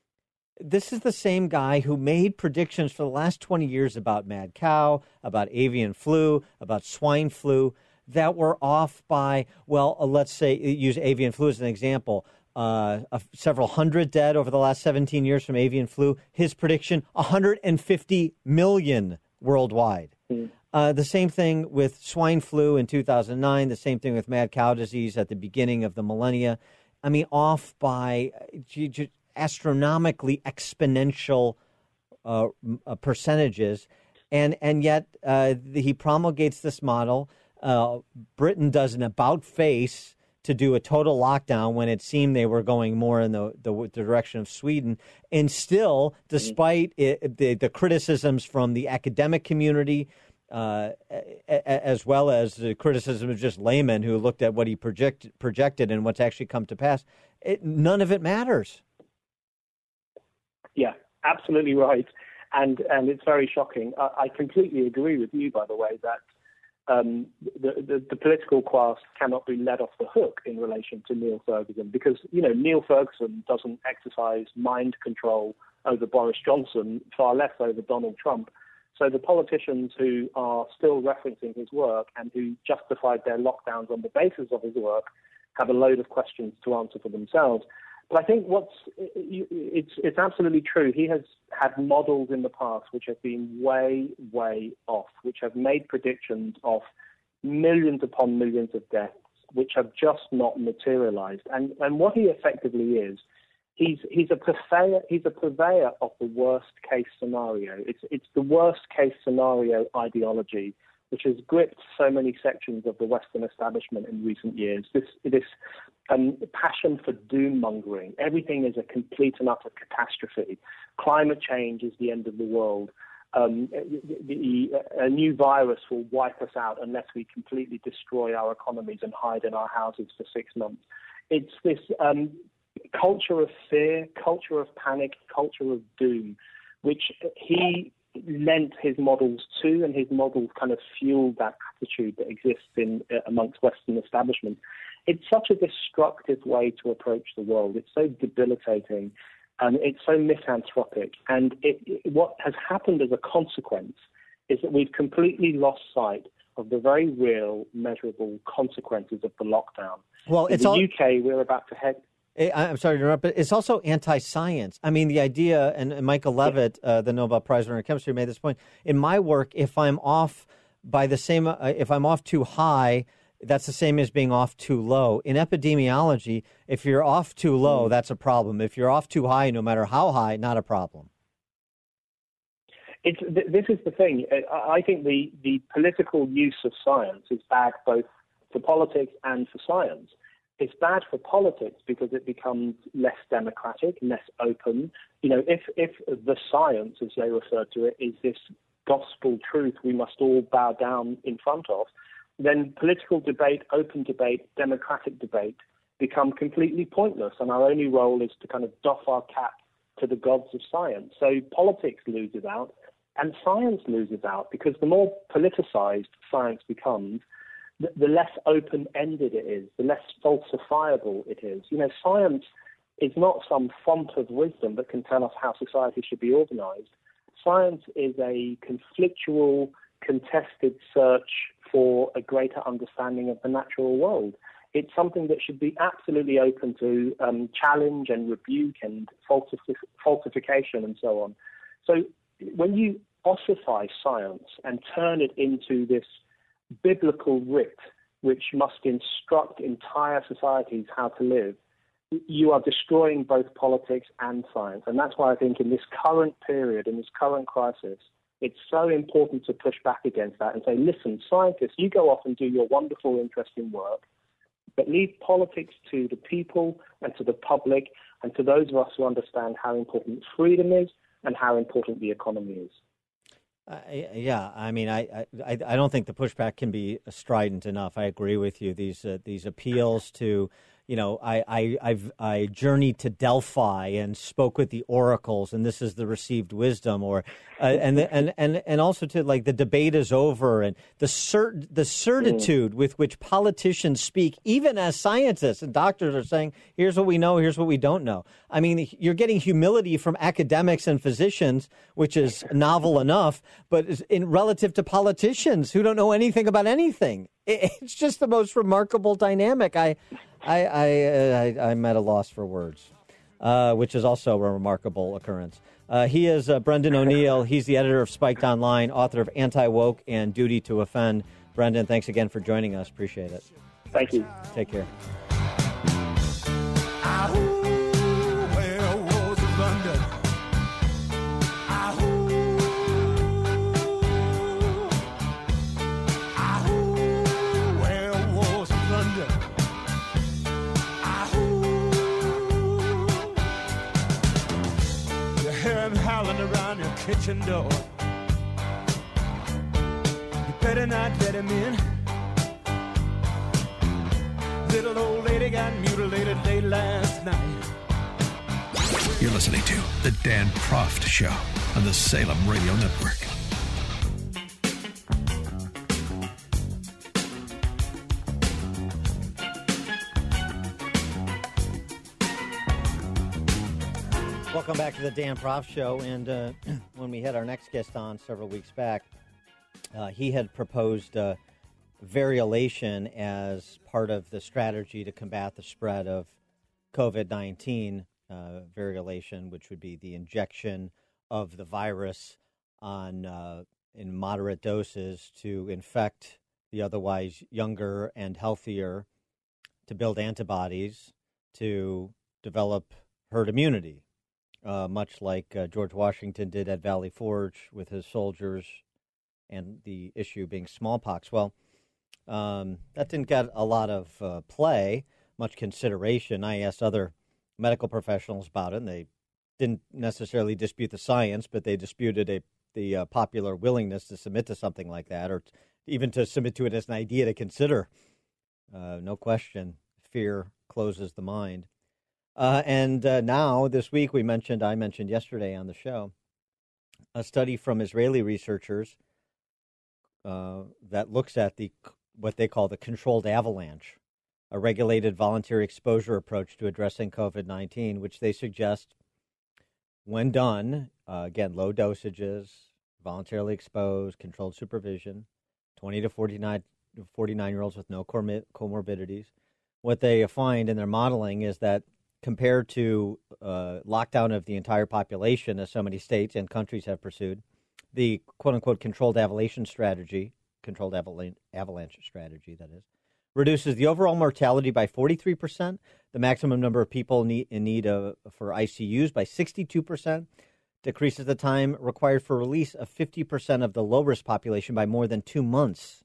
This is the same guy who made predictions for the last twenty years about mad cow, about avian flu, about swine flu that were off by, well, uh, let's say, use avian flu as an example. Uh, uh, several hundred dead over the last seventeen years from avian flu. His prediction, one hundred fifty million worldwide. Uh, the same thing with swine flu in two thousand nine, the same thing with mad cow disease at the beginning of the millennia. I mean, off by uh, astronomically exponential uh, uh, percentages. And and yet uh, the, he promulgates this model. Uh, Britain does an about-face to do a total lockdown when it seemed they were going more in the, the, the direction of Sweden. And still, despite it, the, the criticisms from the academic community, uh, as well as the criticism of just laymen who looked at what he project, projected and what's actually come to pass, it, none of it matters.
Yeah, absolutely right. And and it's very shocking. I, I completely agree with you, by the way, that Um, the, the, the political class cannot be let off the hook in relation to Neil Ferguson because, you know, Neil Ferguson doesn't exercise mind control over Boris Johnson, far less over Donald Trump. So the politicians who are still referencing his work and who justified their lockdowns on the basis of his work have a load of questions to answer for themselves. But I think what's it's it's absolutely true. He has had models in the past which have been way, way off, which have made predictions of millions upon millions of deaths, which have just not materialized. And and what he effectively is, he's he's a purveyor he's a purveyor of the worst case scenario. It's it's the worst case scenario ideology, which has gripped so many sections of the Western establishment in recent years. This this um, passion for doom mongering. Everything is a complete and utter catastrophe. Climate change is the end of the world. Um, the, the, a new virus will wipe us out unless we completely destroy our economies and hide in our houses for six months. It's this um, culture of fear, culture of panic, culture of doom, which he lent his models to, and his models kind of fueled that attitude that exists in uh, amongst Western establishment. It's such a destructive way to approach the world. It's so debilitating, and it's so misanthropic. And it, it, what has happened as a consequence is that we've completely lost sight of the very real, measurable consequences of the lockdown.
Well,
in
it's
the
all...
U K, we're about to head.
I'm sorry to interrupt, but it's also anti-science. I mean, the idea, and, and Michael Levitt, uh, the Nobel Prize winner in chemistry, made this point. In my work, if I'm off by the same, uh, if I'm off too high, that's the same as being off too low. In epidemiology, if you're off too low, that's a problem. If you're off too high, no matter how high, not a problem.
It's, th- this is the thing. I, I think the, the political use of science is bad both for politics and for science. It's bad for politics because it becomes less democratic, less open. You know, if, if the science, as they refer to it, is this gospel truth we must all bow down in front of, then political debate, open debate, democratic debate become completely pointless, and our only role is to kind of doff our cap to the gods of science. So politics loses out, and science loses out, because the more politicized science becomes, the, the less open-ended it is, the less falsifiable it is. You know, science is not some font of wisdom that can tell us how society should be organized. Science is a conflictual, contested search for a greater understanding of the natural world. It's something that should be absolutely open to um, challenge and rebuke and falsif- falsification and so on. So when you ossify science and turn it into this biblical writ which must instruct entire societies how to live, you are destroying both politics and science. And that's why I think in this current period, in this current crisis, it's so important to push back against that and say, listen, scientists, you go off and do your wonderful, interesting work, but leave politics to the people and to the public and to those of us who understand how important freedom is and how important the economy is.
Uh, yeah, I mean, I, I I don't think the pushback can be strident enough. I agree with you. These uh, these appeals to, you know, I, I I've I journeyed to Delphi and spoke with the oracles, and this is the received wisdom, or uh, and, the, and and and also to like the debate is over, and the cert the certitude mm. with which politicians speak, even as scientists and doctors are saying, here's what we know, here's what we don't know. I mean, you're getting humility from academics and physicians, which is novel enough, but in relative to politicians who don't know anything about anything, it's just the most remarkable dynamic. I. I, I, I, I'm at a loss for words, uh, which is also a remarkable occurrence. Uh, he is uh, Brendan O'Neill. He's the editor of Spiked Online, author of Anti-Woke and Duty to Offend. Brendan, thanks again for joining us. Appreciate it.
Thank you.
Take care.
Around your kitchen door, you better not let him in. Little old lady got mutilated late last night.
You're listening to The Dan Proft Show on the Salem Radio Network.
Welcome back to the Dan Proft Show. And uh, when we had our next guest on several weeks back, uh, he had proposed uh, variolation as part of the strategy to combat the spread of COVID nineteen. Uh, variolation, which would be the injection of the virus on uh, in moderate doses to infect the otherwise younger and healthier, to build antibodies, to develop herd immunity. Uh, much like uh, George Washington did at Valley Forge with his soldiers, and the issue being smallpox. Well, um, that didn't get a lot of uh, play, much consideration. I asked other medical professionals about it, and they didn't necessarily dispute the science, but they disputed a, the uh, popular willingness to submit to something like that, or t- even to submit to it as an idea to consider. Uh, no question, fear closes the mind. Uh, and uh, now, this week, we mentioned, I mentioned yesterday on the show, a study from Israeli researchers uh, that looks at the what they call the controlled avalanche, a regulated voluntary exposure approach to addressing COVID nineteen, which they suggest, when done, uh, again, low dosages, voluntarily exposed, controlled supervision, twenty to forty-nine, forty-nine-year-olds with no comorbidities. What they find in their modeling is that compared to uh, lockdown of the entire population, as so many states and countries have pursued, the quote-unquote controlled avalanche strategy, controlled avalanche, avalanche strategy, that is, reduces the overall mortality by forty-three percent, the maximum number of people need, in need of, for I C Us by sixty-two percent, decreases the time required for release of fifty percent of the low-risk population by more than two months,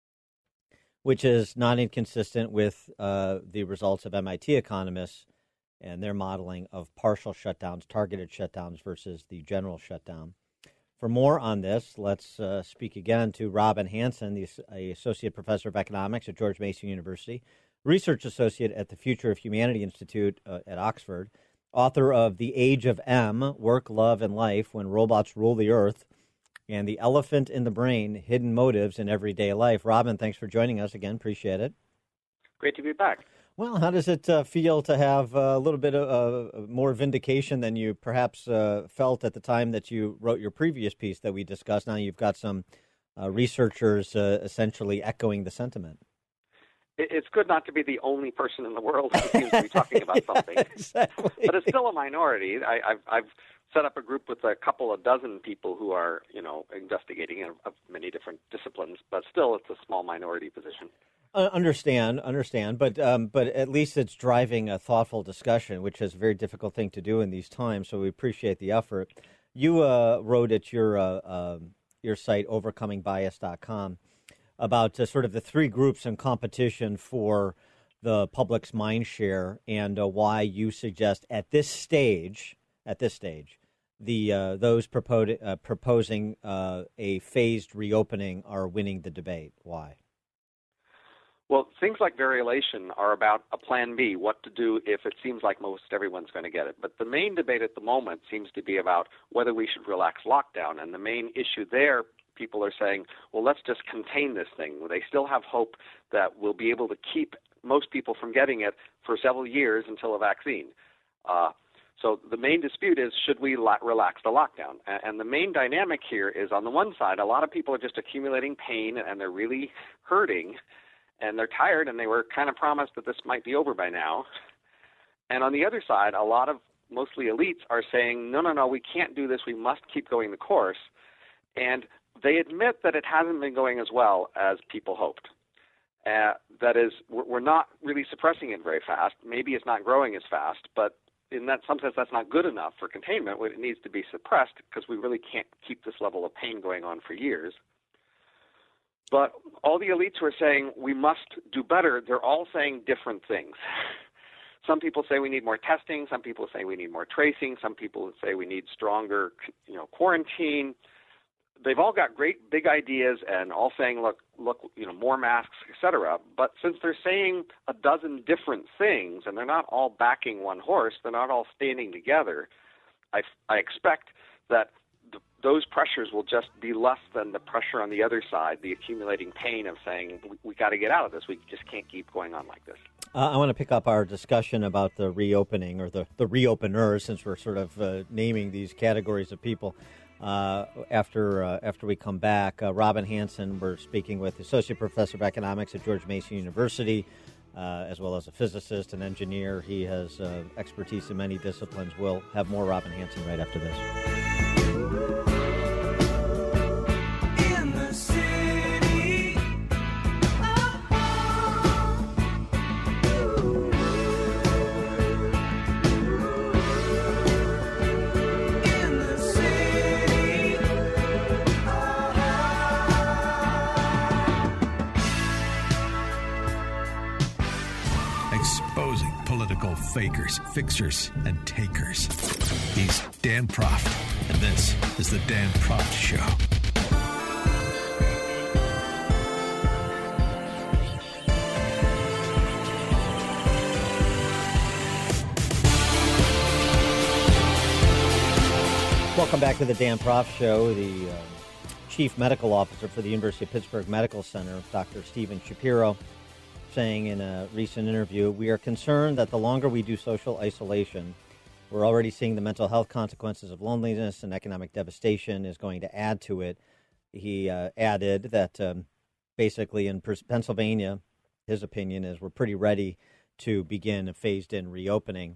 which is not inconsistent with uh, the results of M I T economists and their modeling of partial shutdowns, targeted shutdowns versus the general shutdown. For more on this, let's uh, speak again to Robin Hanson, the a Associate Professor of Economics at George Mason University, Research Associate at the Future of Humanity Institute uh, at Oxford, author of The Age of M, Work, Love, and Life, When Robots Rule the Earth, and The Elephant in the Brain, Hidden Motives in Everyday Life. Robin, thanks for joining us again. Appreciate it.
Great to be back.
Well, how does it uh, feel to have uh, a little bit of uh, more vindication than you perhaps uh, felt at the time that you wrote your previous piece that we discussed? Now you've got some uh, researchers uh, essentially echoing the sentiment.
It's good not to be the only person in the world who seems to be talking about something.
Yeah, exactly.
But it's still a minority. I, I've, I've set up a group with a couple of dozen people who are, you know, investigating of, of many different disciplines, but still it's a small minority position.
Uh, understand, understand, but um, but at least it's driving a thoughtful discussion, which is a very difficult thing to do in these times. So we appreciate the effort. You uh, wrote at your uh, uh, your site overcoming bias dot com about uh, sort of the three groups in competition for the public's mind share, and uh, why you suggest at this stage, at this stage, the uh, those propo- uh, proposing uh, a phased reopening are winning the debate. Why?
Well, things like variolation are about a plan B, what to do if it seems like most everyone's going to get it. But the main debate at the moment seems to be about whether we should relax lockdown. And the main issue there, people are saying, well, let's just contain this thing. They still have hope that we'll be able to keep most people from getting it for several years until a vaccine. Uh, so the main dispute is, should we la- relax the lockdown? And, and the main dynamic here is, on the one side, a lot of people are just accumulating pain and they're really hurting. And they're tired, and they were kind of promised that this might be over by now. And on the other side, a lot of mostly elites are saying, no, no, no, we can't do this. We must keep going the course. And they admit that it hasn't been going as well as people hoped. Uh, that is, we're not really suppressing it very fast. Maybe it's not growing as fast, but in that some sense that's not good enough for containment. It needs to be suppressed because we really can't keep this level of pain going on for years. But all the elites who are saying we must do better, they're all saying different things. Some people say we need more testing. Some people say we need more tracing. Some people say we need stronger, you know, quarantine. They've all got great big ideas and all saying, look, look, you know, more masks, et cetera. But since they're saying a dozen different things and they're not all backing one horse, they're not all standing together, I, I expect that those pressures will just be less than the pressure on the other side, the accumulating pain of saying, we, we got to get out of this. We just can't keep going on like this.
Uh, I want to pick up our discussion about the reopening or the, the reopeners, since we're sort of uh, naming these categories of people. Uh, after uh, after we come back, uh, Robin Hanson, we're speaking with Associate Professor of Economics at George Mason University, uh, as well as a physicist and engineer. He has uh, expertise in many disciplines. We'll have more Robin Hanson right after this.
Exposing political fakers, fixers, and takers. He's Dan Proft, and this is the Dan Proft Show.
Welcome back to the Dan Proft Show. The uh, Chief Medical Officer for the University of Pittsburgh Medical Center, Doctor Stephen Shapiro, saying in a recent interview, we are concerned that the longer we do social isolation, we're already seeing the mental health consequences of loneliness and economic devastation is going to add to it. He uh, added that um, basically in Pennsylvania, his opinion is we're pretty ready to begin a phased-in reopening.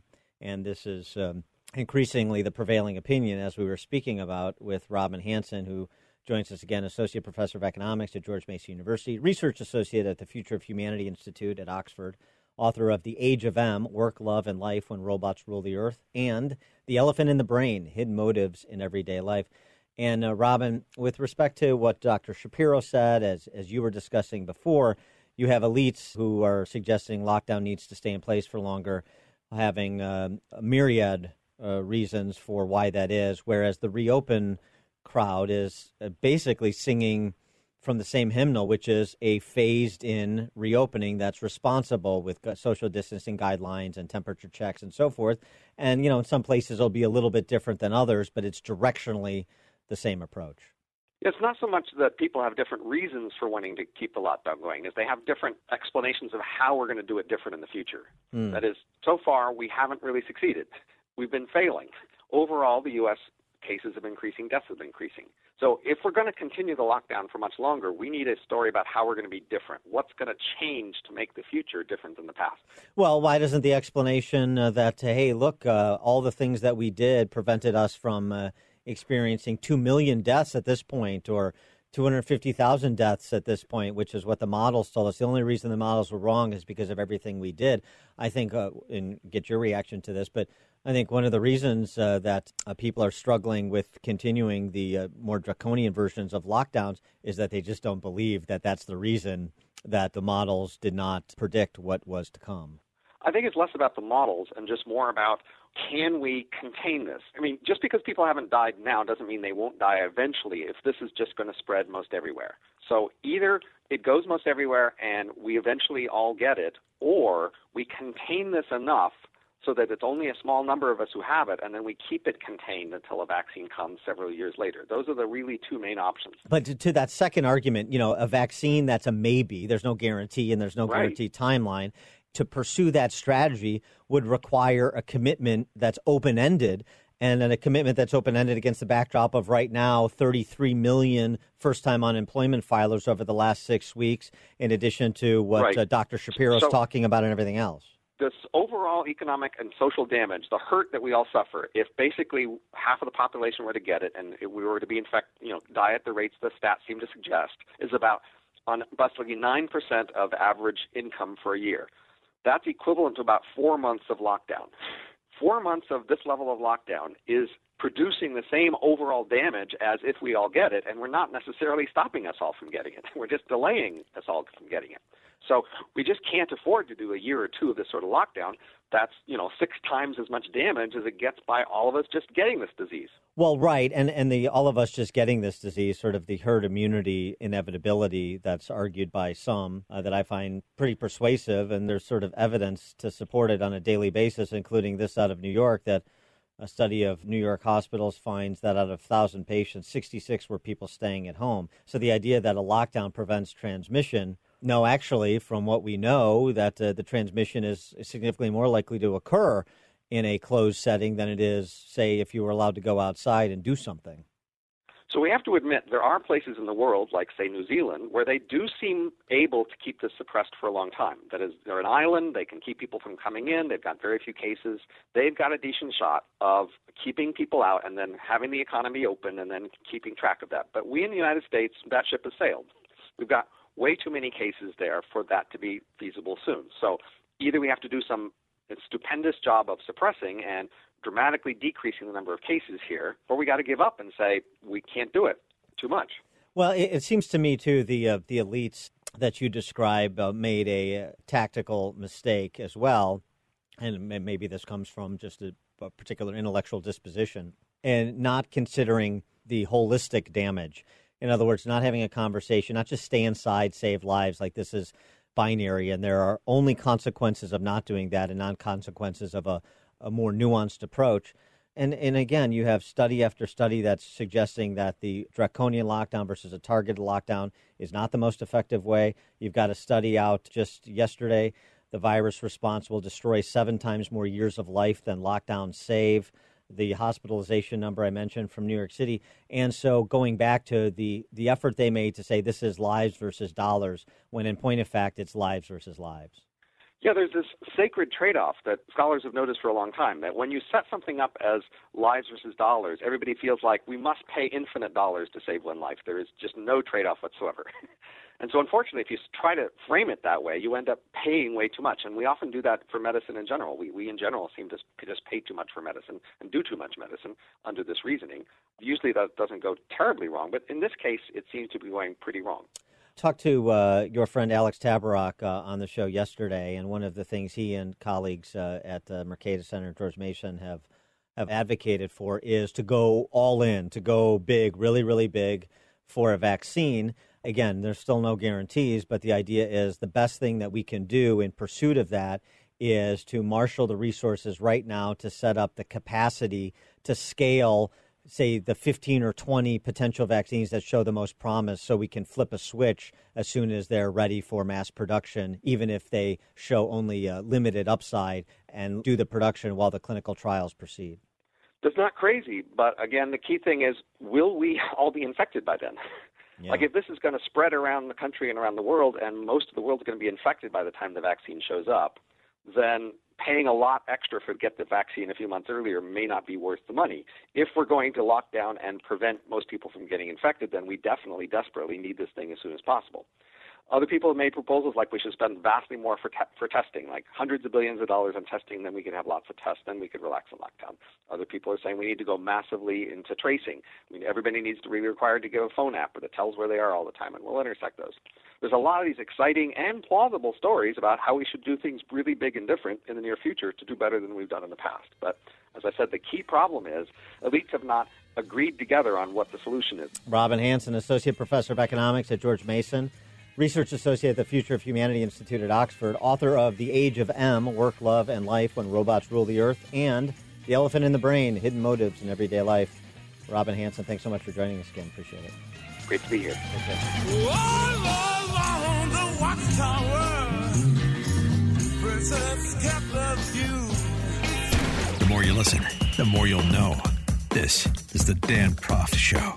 And this is um, increasingly the prevailing opinion, as we were speaking about with Robin Hanson, who joins us again, Associate Professor of Economics at George Mason University, Research Associate at the Future of Humanity Institute at Oxford, author of The Age of M, Work, Love, and Life When Robots Rule the Earth, and The Elephant in the Brain, Hidden Motives in Everyday Life. And uh, Robin, with respect to what Doctor Shapiro said, as as you were discussing before, you have elites who are suggesting lockdown needs to stay in place for longer, having uh, a myriad uh, reasons for why that is, whereas the reopen crowd is uh, basically singing from the same hymnal, which is a phased-in reopening that's responsible with social distancing guidelines and temperature checks and so forth. And, you know, in some places it'll be a little bit different than others, but it's directionally the same approach.
It's not so much that people have different reasons for wanting to keep the lockdown going, as they have different explanations of how we're going to do it different in the future.
Mm.
That is, so far, we haven't really succeeded. We've been failing. Overall, the U S cases have been increasing, deaths have been increasing. So if we're going to continue the lockdown for much longer, we need a story about how we're going to be different. What's going to change to make the future different than the past?
Well, why doesn't the explanation uh, that, uh, hey, look, uh, all the things that we did prevented us from uh, experiencing two million deaths at this point, or two hundred fifty thousand deaths at this point, which is what the models told us. The only reason the models were wrong is because of everything we did. I think, uh, and get your reaction to this, but I think one of the reasons uh, that uh, people are struggling with continuing the uh, more draconian versions of lockdowns is that they just don't believe that that's the reason that the models did not predict what was to come.
I think it's less about the models and just more about, can we contain this? I mean, just because people haven't died now doesn't mean they won't die eventually if this is just going to spread most everywhere. So either it goes most everywhere and we eventually all get it, or we contain this enough so that it's only a small number of us who have it, and then we keep it contained until a vaccine comes several years later. Those are the really two main options.
But to, to that second argument, you know, a vaccine that's a maybe, there's no guarantee and there's no
Right.
guaranteed timeline. To pursue that strategy would require a commitment that's open-ended, and then a commitment that's open-ended against the backdrop of right now thirty-three million first-time unemployment filers over the last six weeks, in addition to what
Right.
uh, Doctor Shapiro's
So-
talking about and everything else.
This overall economic and social damage, the hurt that we all suffer, if basically half of the population were to get it and if we were to be infect, you know, die at the rates the stats seem to suggest, is about on roughly nine percent of average income for a year. That's equivalent to about four months of lockdown. Four months of this level of lockdown is producing the same overall damage as if we all get it, and we're not necessarily stopping us all from getting it. We're just delaying us all from getting it. So we just can't afford to do a year or two of this sort of lockdown. That's, you know, six times as much damage as it gets by all of us just getting this disease.
Well, right, and and the all of us just getting this disease, sort of the herd immunity inevitability that's argued by some uh, that I find pretty persuasive, and there's sort of evidence to support it on a daily basis, including this out of New York, that a study of New York hospitals finds that out of one thousand patients, sixty-six were people staying at home. So the idea that a lockdown prevents transmission, no, actually, from what we know, that uh, the transmission is significantly more likely to occur in a closed setting than it is, say, if you were allowed to go outside and do something.
So we have to admit there are places in the world, like, say, New Zealand, where they do seem able to keep this suppressed for a long time. That is, they're an island. They can keep people from coming in. They've got very few cases. They've got a decent shot of keeping people out and then having the economy open and then keeping track of that. But we in the United States, that ship has sailed. We've got way too many cases there for that to be feasible soon. So either we have to do some stupendous job of suppressing and dramatically decreasing the number of cases here, or we got to give up and say we can't do it. Too much.
Well, it, it seems to me, too, the uh, the elites that you describe uh, made a uh, tactical mistake as well, and maybe this comes from just a, a particular intellectual disposition, and not considering the holistic damage. In other words, not having a conversation, not just stay inside, save lives, like this is binary, and there are only consequences of not doing that and non-consequences of a, a more nuanced approach. And and again, you have study after study that's suggesting that the draconian lockdown versus a targeted lockdown is not the most effective way. You've got a study out just yesterday. The virus response will destroy seven times more years of life than lockdowns save. The hospitalization number I mentioned from New York City. And so going back to the, the effort they made to say this is lives versus dollars, when in point of fact, it's lives versus lives.
Yeah, there's this sacred trade-off that scholars have noticed for a long time, that when you set something up as lives versus dollars, everybody feels like we must pay infinite dollars to save one life. There is just no trade-off whatsoever. And so unfortunately, if you try to frame it that way, you end up paying way too much. And we often do that for medicine in general. We, we in general seem to just pay too much for medicine and do too much medicine under this reasoning. Usually that doesn't go terribly wrong, but in this case, it seems to be going pretty wrong.
Talked to uh, your friend Alex Tabarrok uh, on the show yesterday, and one of the things he and colleagues uh, at the Mercatus Center at George Mason have have advocated for is to go all in, to go big, really, really big for a vaccine. Again, there's still no guarantees, but the idea is the best thing that we can do in pursuit of that is to marshal the resources right now to set up the capacity to scale, say, the fifteen or twenty potential vaccines that show the most promise, so we can flip a switch as soon as they're ready for mass production, even if they show only a limited upside, and do the production while the clinical trials proceed.
That's not crazy, but again, the key thing is, will we all be infected by then? Yeah. Like if this is going to spread around the country and around the world, and most of the world is going to be infected by the time the vaccine shows up, then paying a lot extra for get the vaccine a few months earlier may not be worth the money. If we're going to lock down and prevent most people from getting infected, then we definitely, desperately need this thing as soon as possible. Other people have made proposals like we should spend vastly more for te- for testing, like hundreds of billions of dollars on testing, then we could have lots of tests, then we could relax the lockdown. Other people are saying we need to go massively into tracing. I mean, everybody needs to be required to get a phone app that tells where they are all the time, and we'll intersect those. There's a lot of these exciting and plausible stories about how we should do things really big and different in the near future to do better than we've done in the past. But as I said, the key problem is elites have not agreed together on what the solution is.
Robin Hanson, Associate Professor of Economics at George Mason, Research Associate at the Future of Humanity Institute at Oxford, author of The Age of M, Work, Love, and Life When Robots Rule the Earth, and The Elephant in the Brain, Hidden Motives in Everyday Life. Robin Hanson, thanks so much for joining us again. Appreciate it.
Great to be here.
All along the watchtower, Princess kept of you.
The more you listen, the more you'll know. This is the Dan Proft Show.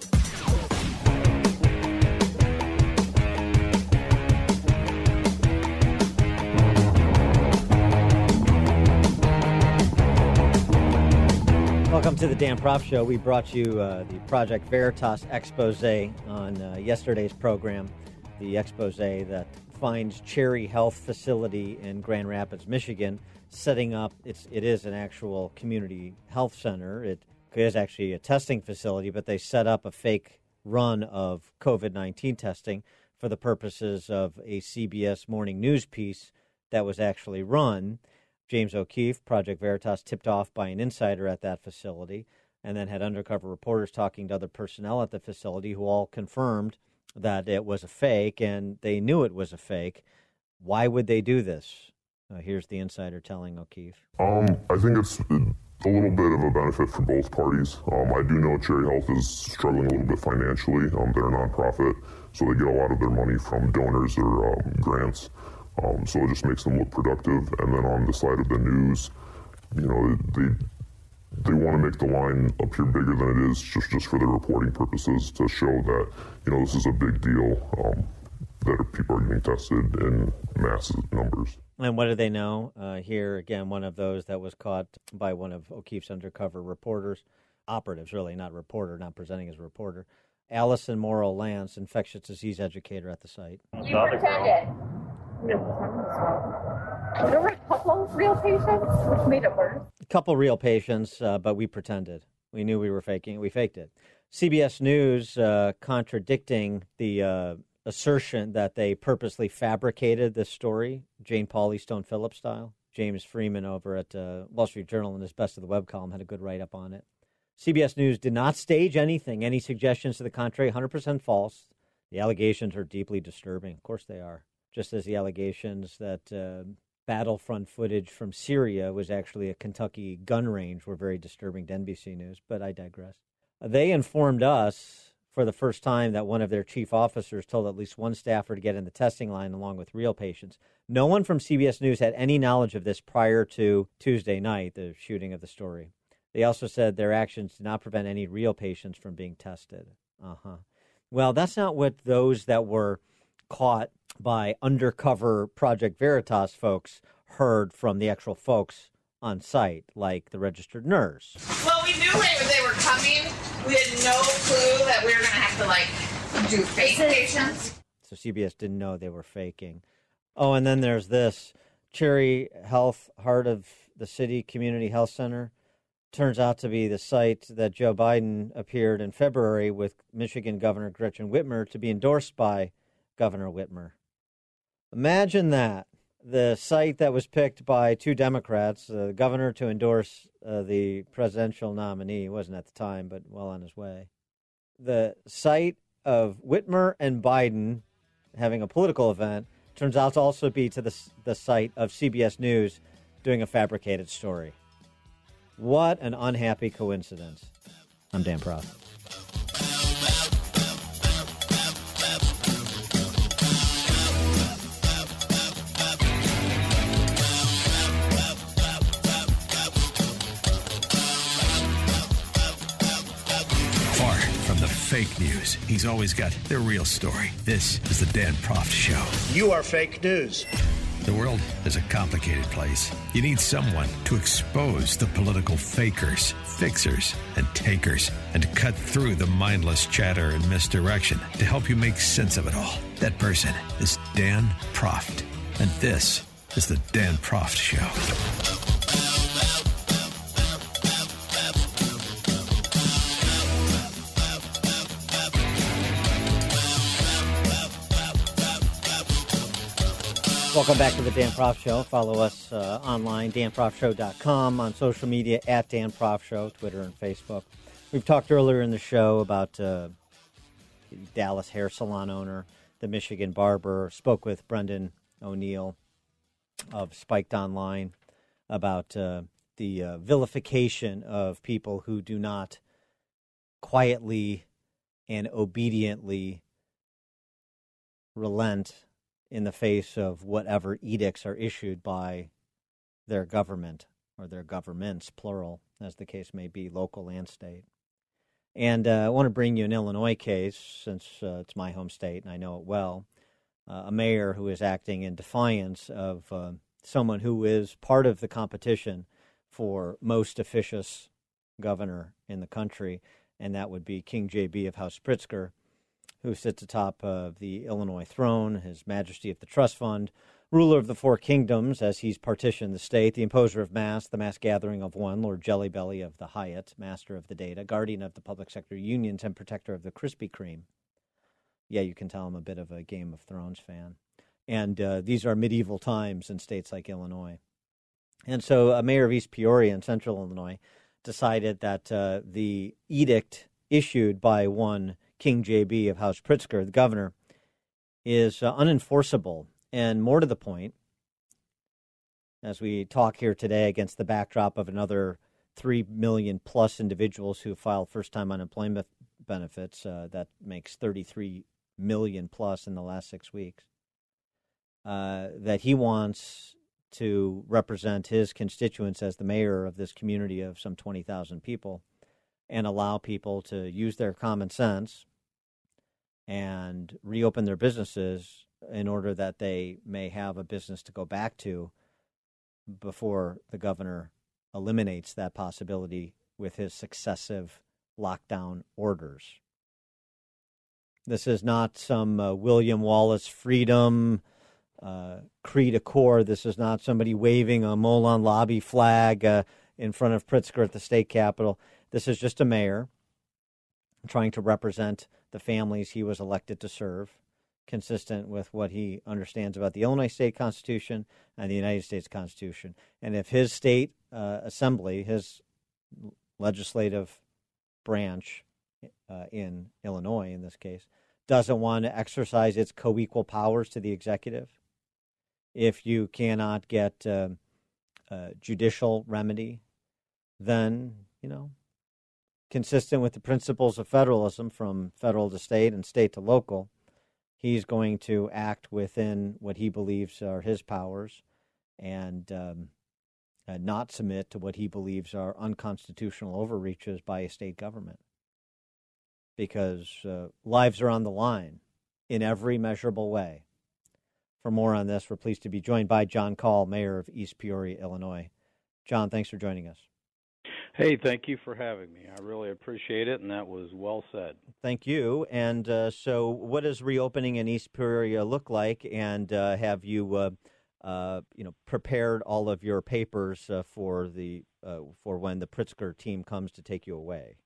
Welcome to the Dan Proft Show. We brought you uh, the Project Veritas expose on uh, yesterday's program, the expose that finds Cherry Health Facility in Grand Rapids, Michigan, setting up, it's, it is an actual community health center. It is actually a testing facility, but they set up a fake run of COVID nineteen testing for the purposes of a C B S Morning News piece that was actually run. James O'Keefe, Project Veritas, tipped off by an insider at that facility, and then had undercover reporters talking to other personnel at the facility who all confirmed that it was a fake, and they knew it was a fake. Why would they do this? Uh, here's the insider telling O'Keefe.
Um, I think it's a little bit of a benefit for both parties. Um, I do know Cherry Health is struggling a little bit financially. Um, they're a nonprofit, so they get a lot of their money from donors or um, grants. Um, so it just makes them look productive. And then on the side of the news, you know, they they want to make the line appear bigger than it is, just, just for their reporting purposes, to show that, you know, this is a big deal, um, that people are getting tested in massive numbers.
And what do they know? Uh, here, again, one of those that was caught by one of O'Keefe's undercover reporters, operatives really, not reporter, not presenting as a reporter, Allison Morrow Lance, infectious disease educator at the site.
You pretended. There were a couple real patients, which made it worse.
A couple real patients, uh, but we pretended. We knew we were faking it. We faked it. C B S News uh, contradicting the uh, assertion that they purposely fabricated this story, Jane Pauley, Stone Phillips style. James Freeman over at uh, Wall Street Journal in his Best of the Web column had a good write-up on it. C B S News did not stage anything. Any suggestions to the contrary, one hundred percent false. The allegations are deeply disturbing. Of course they are. Just as the allegations that uh, battlefront footage from Syria was actually a Kentucky gun range were very disturbing to N B C News, but I digress. They informed us for the first time that one of their chief officers told at least one staffer to get in the testing line along with real patients. No one from C B S News had any knowledge of this prior to Tuesday night, the shooting of the story. They also said their actions did not prevent any real patients from being tested. Uh-huh. Well, that's not what those that were caught by undercover Project Veritas folks heard from the actual folks on site, like the registered nurse.
Well, we knew they, they were coming. We had no clue that we were going to have to, like, do fake patients.
So C B S didn't know they were faking. Oh, and then there's this. Cherry Health, heart of the city community health center, turns out to be the site that Joe Biden appeared in February with Michigan Governor Gretchen Whitmer to be endorsed by Governor Whitmer. Imagine that. The site that was picked by two Democrats, uh, the governor to endorse uh, the presidential nominee, he wasn't at the time, but well on his way. The site of Whitmer and Biden having a political event turns out to also be to the, the site of C B S News doing a fabricated story. What an unhappy coincidence. I'm Dan Proft.
Far from the fake news, he's always got the real story. This is the Dan Proft Show.
You are fake news.
The world is a complicated place. You need someone to expose the political fakers, fixers, and takers, and to cut through the mindless chatter and misdirection to help you make sense of it all. That person is Dan Proft, and this is the Dan Proft Show.
Welcome back to the Dan Proft Show. Follow us uh, online, dan proft show dot com, on social media at Dan Proft Show, Twitter and Facebook. We've talked earlier in the show about uh, the Dallas hair salon owner, the Michigan barber. Spoke with Brendan O'Neill of Spiked Online about uh, the uh, vilification of people who do not quietly and obediently relent in the face of whatever edicts are issued by their government or their governments, plural, as the case may be, local and state. And uh, I want to bring you an Illinois case, since uh, it's my home state and I know it well. Uh, a mayor who is acting in defiance of uh, someone who is part of the competition for most officious governor in the country, and that would be King J B of House Pritzker, who sits atop of the Illinois throne, His Majesty of the Trust Fund, ruler of the Four Kingdoms, as he's partitioned the state, the imposer of mass, the mass gathering of one, Lord Jellybelly of the Hyatt, master of the data, guardian of the public sector unions, and protector of the Krispy Kreme. Yeah, you can tell I'm a bit of a Game of Thrones fan. And uh, these are medieval times in states like Illinois. And so a mayor of East Peoria in central Illinois decided that uh, the edict issued by one King J B of House Pritzker, the governor, is uh, unenforceable. And more to the point, as we talk here today against the backdrop of another three million plus individuals who filed first-time unemployment benefits, uh, that makes thirty-three million plus in the last six weeks, uh, that he wants to represent his constituents as the mayor of this community of some twenty thousand people, and allow people to use their common sense and reopen their businesses in order that they may have a business to go back to before the governor eliminates that possibility with his successive lockdown orders. This is not some uh, William Wallace freedom uh, cri de coeur. This is not somebody waving a Molon lobby flag uh, in front of Pritzker at the state capitol. This is just a mayor trying to represent the families he was elected to serve, consistent with what he understands about the Illinois State Constitution and the United States Constitution. And if his state uh, assembly, his legislative branch uh, in Illinois, in this case, doesn't want to exercise its co-equal powers to the executive, if you cannot get uh, uh, judicial remedy, then, you know, consistent with the principles of federalism from federal to state and state to local, he's going to act within what he believes are his powers and um, uh, not submit to what he believes are unconstitutional overreaches by a state government. Because uh, lives are on the line in every measurable way For more on this, we're pleased to be joined by Jon Kahl, Mayor of East Peoria, Illinois. Jon, thanks for joining us.
Hey, thank you for having me. I really appreciate it, and that was well said.
Thank you. And uh, so what does reopening in East Peoria look like, and uh, have you uh, uh, you know, prepared all of your papers uh, for the uh, for when the Pritzker team comes to take you away?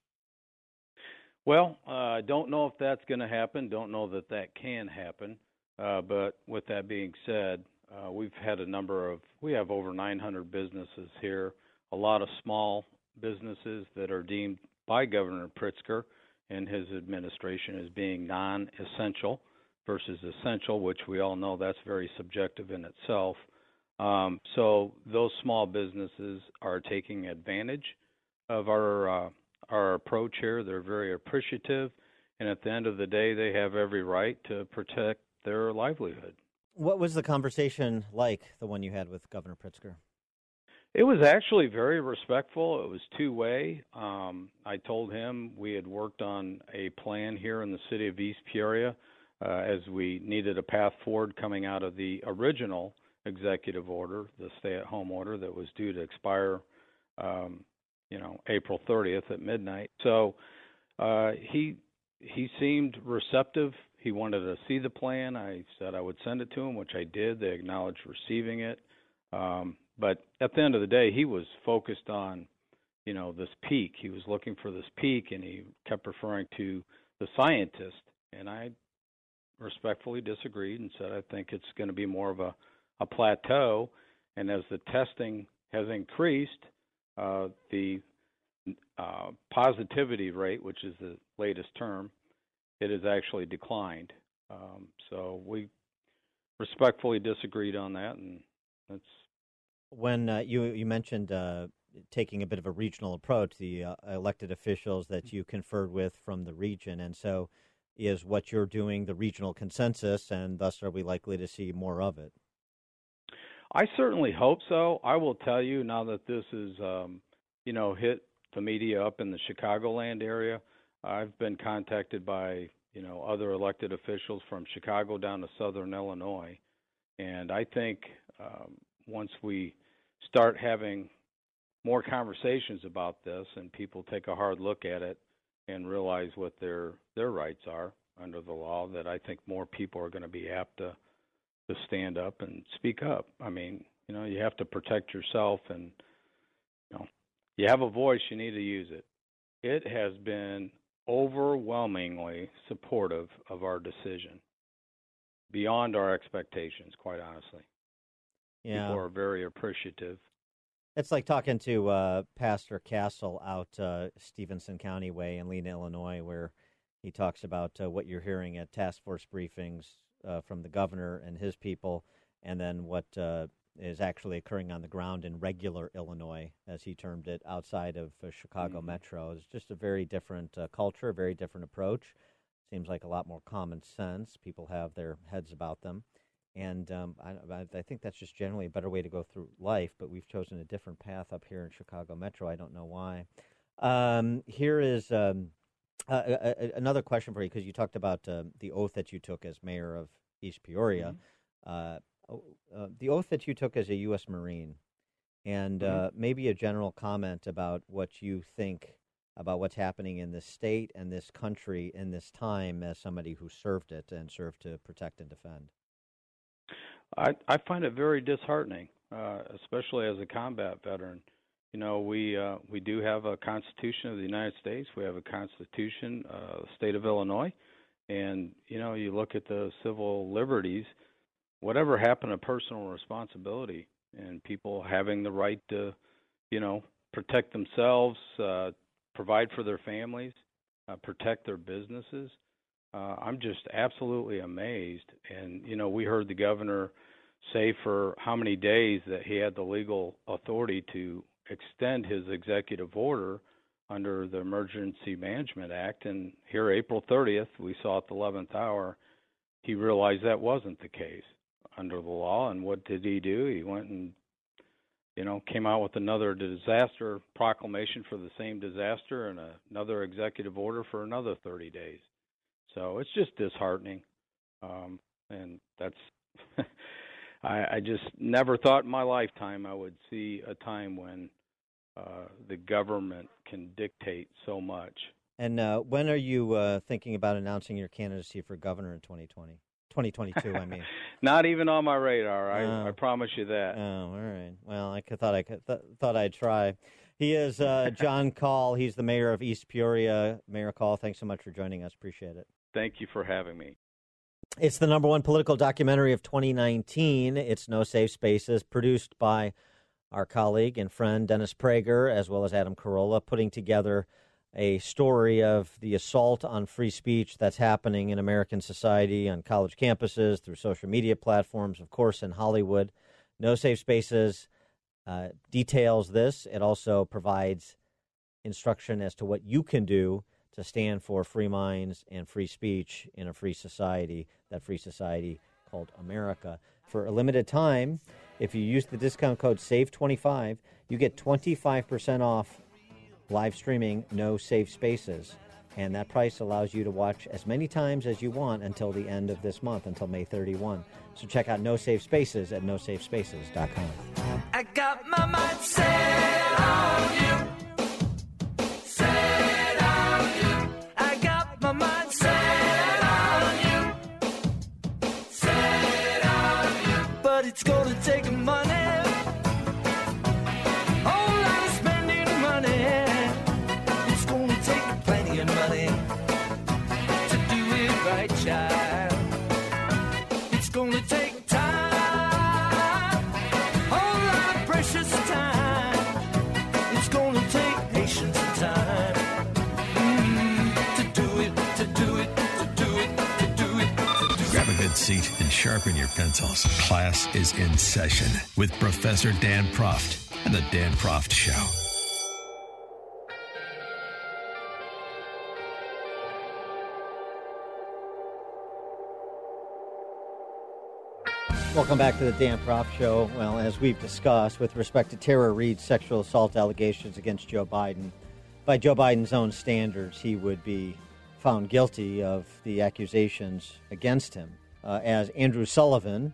Well, I uh, don't know if that's going to happen. Don't know that that can happen. Uh, but with that being said, uh, we've had a number of, we have over nine hundred businesses here, a lot of small businesses that are deemed by Governor Pritzker and his administration as being non-essential versus essential, which we all know that's very subjective in itself. Um, so those small businesses are taking advantage of our uh, our approach here. They're very appreciative, and at the end of the day, they have every right to protect their livelihood.
What was the conversation like, the one you had with Governor Pritzker?
It was actually very respectful. It was two-way. Um, I told him we had worked on a plan here in the city of East Peoria uh, as we needed a path forward coming out of the original executive order, the stay-at-home order that was due to expire, um, you know, April thirtieth at midnight. So uh, he he seemed receptive. He wanted to see the plan. I said I would send it to him, which I did. They acknowledged receiving it. Um, but at the end of the day, he was focused on, you know, this peak. He was looking for this peak, and he kept referring to the scientist. And I respectfully disagreed and said I think it's going to be more of a, a plateau. And as the testing has increased, uh, the uh, positivity rate, which is the latest term, it has actually declined. Um, so we respectfully disagreed on that, and that's.
When uh, you you mentioned uh, taking a bit of a regional approach, the uh, elected officials that you conferred with from the region, and so is what you're doing the regional consensus, and thus are we likely to see more of it?
I certainly hope so. I will tell you now that this is, um, you know, hit the media up in the Chicagoland area. I've been contacted by, you know, other elected officials from Chicago down to southern Illinois, and I think um, once we start having more conversations about this and people take a hard look at it and realize what their their rights are under the law, that I think more people are going to be apt to to stand up and speak up. I mean, you know, you have to protect yourself, and you know, you have a voice, you need to use it. It has been overwhelmingly supportive of our decision, beyond our expectations, quite honestly.
Yeah.
People are very appreciative.
It's like talking to uh, Pastor Castle out uh, Stevenson County way in Lena, Illinois, where he talks about uh, what you're hearing at task force briefings uh, from the governor and his people, and then what uh, is actually occurring on the ground in regular Illinois, as he termed it, outside of uh, Chicago mm-hmm. Metro. It's just a very different uh, culture, a very different approach. Seems like a lot more common sense. People have their heads about them. And um, I, I think that's just generally a better way to go through life, but we've chosen a different path up here in Chicago Metro. I don't know why. Um, here is um, uh, a, a, another question for you, because you talked about uh, the oath that you took as mayor of East Peoria, mm-hmm. uh, uh, the oath that you took as a U S Marine, and mm-hmm. uh, maybe a general comment about what you think about what's happening in this state and this country in this time as somebody who served it and served to protect and defend.
I, I find it very disheartening, uh, especially as a combat veteran. You know, we uh, we do have a Constitution of the United States. We have a Constitution, uh, the state of Illinois, and you know, you look at the civil liberties. Whatever happened to personal responsibility and people having the right to, you know, protect themselves, uh, provide for their families, uh, protect their businesses. Uh, I'm just absolutely amazed. And, you know, we heard the governor say for how many days that he had the legal authority to extend his executive order under the Emergency Management Act. And here, April thirtieth, we saw at the eleventh hour, he realized that wasn't the case under the law. And what did he do? He went and, you know, came out with another disaster proclamation for the same disaster and a, another executive order for another thirty days. So it's just disheartening, um, and that's I, I just never thought in my lifetime I would see a time when uh, the government can dictate so much.
And uh, when are you uh, thinking about announcing your candidacy for governor in twenty twenty? twenty twenty-two, I mean.
Not even on my radar. I,
Oh.
I promise you that.
Oh, all right. Well, I could, thought I could, th- thought I'd try. He is uh, John Call. He's the mayor of East Peoria. Mayor Call, thanks so much for joining us. Appreciate it.
Thank you for having me.
It's the number one political documentary of twenty nineteen. It's No Safe Spaces, produced by our colleague and friend Dennis Prager, as well as Adam Carolla, putting together a story of the assault on free speech that's happening in American society, on college campuses, through social media platforms, of course, in Hollywood. No Safe Spaces uh, details this. It also provides instruction as to what you can do to stand for free minds and free speech in a free society, that free society called America. For a limited time, if you use the discount code save twenty-five, you get twenty-five percent off live streaming No Safe Spaces. And that price allows you to watch as many times as you want until the end of this month, until May thirty-first. So check out No Safe Spaces at no safe spaces dot com.
I got my mind set on you. Set on you. I got my mind set on you. Set on you. But it's gonna take money. Whole lot of spending money. It's gonna take plenty of money to do it right, child. It's gonna take time. Whole lot of precious time. It's gonna take patience and time. Mm, to do it, to do it, to do it, to do it, to do it.
Grab a good seat and sharpen your pencils. Class is in session with Professor Dan Proft and the Dan Proft Show.
Welcome back to the Dan Proft Show. Well, as we've discussed, with respect to Tara Reade's sexual assault allegations against Joe Biden, by Joe Biden's own standards, he would be found guilty of the accusations against him. Uh, as Andrew Sullivan,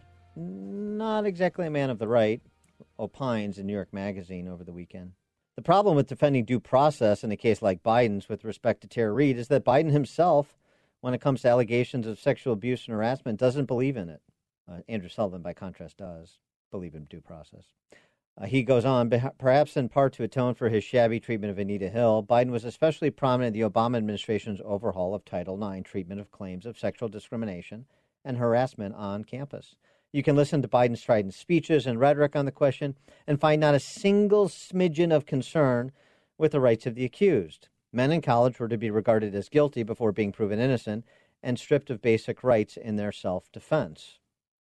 not exactly a man of the right, opines in New York Magazine over the weekend. The problem with defending due process in a case like Biden's with respect to Tara Reade is that Biden himself, when it comes to allegations of sexual abuse and harassment, doesn't believe in it. Uh, Andrew Sullivan, by contrast, does believe in due process. Uh, he goes on, perhaps in part to atone for his shabby treatment of Anita Hill, Biden was especially prominent in the Obama administration's overhaul of Title nine treatment of claims of sexual discrimination and harassment on campus. You can listen to Biden's strident speeches and rhetoric on the question and find not a single smidgen of concern with the rights of the accused. Men in college were to be regarded as guilty before being proven innocent and stripped of basic rights in their self-defense.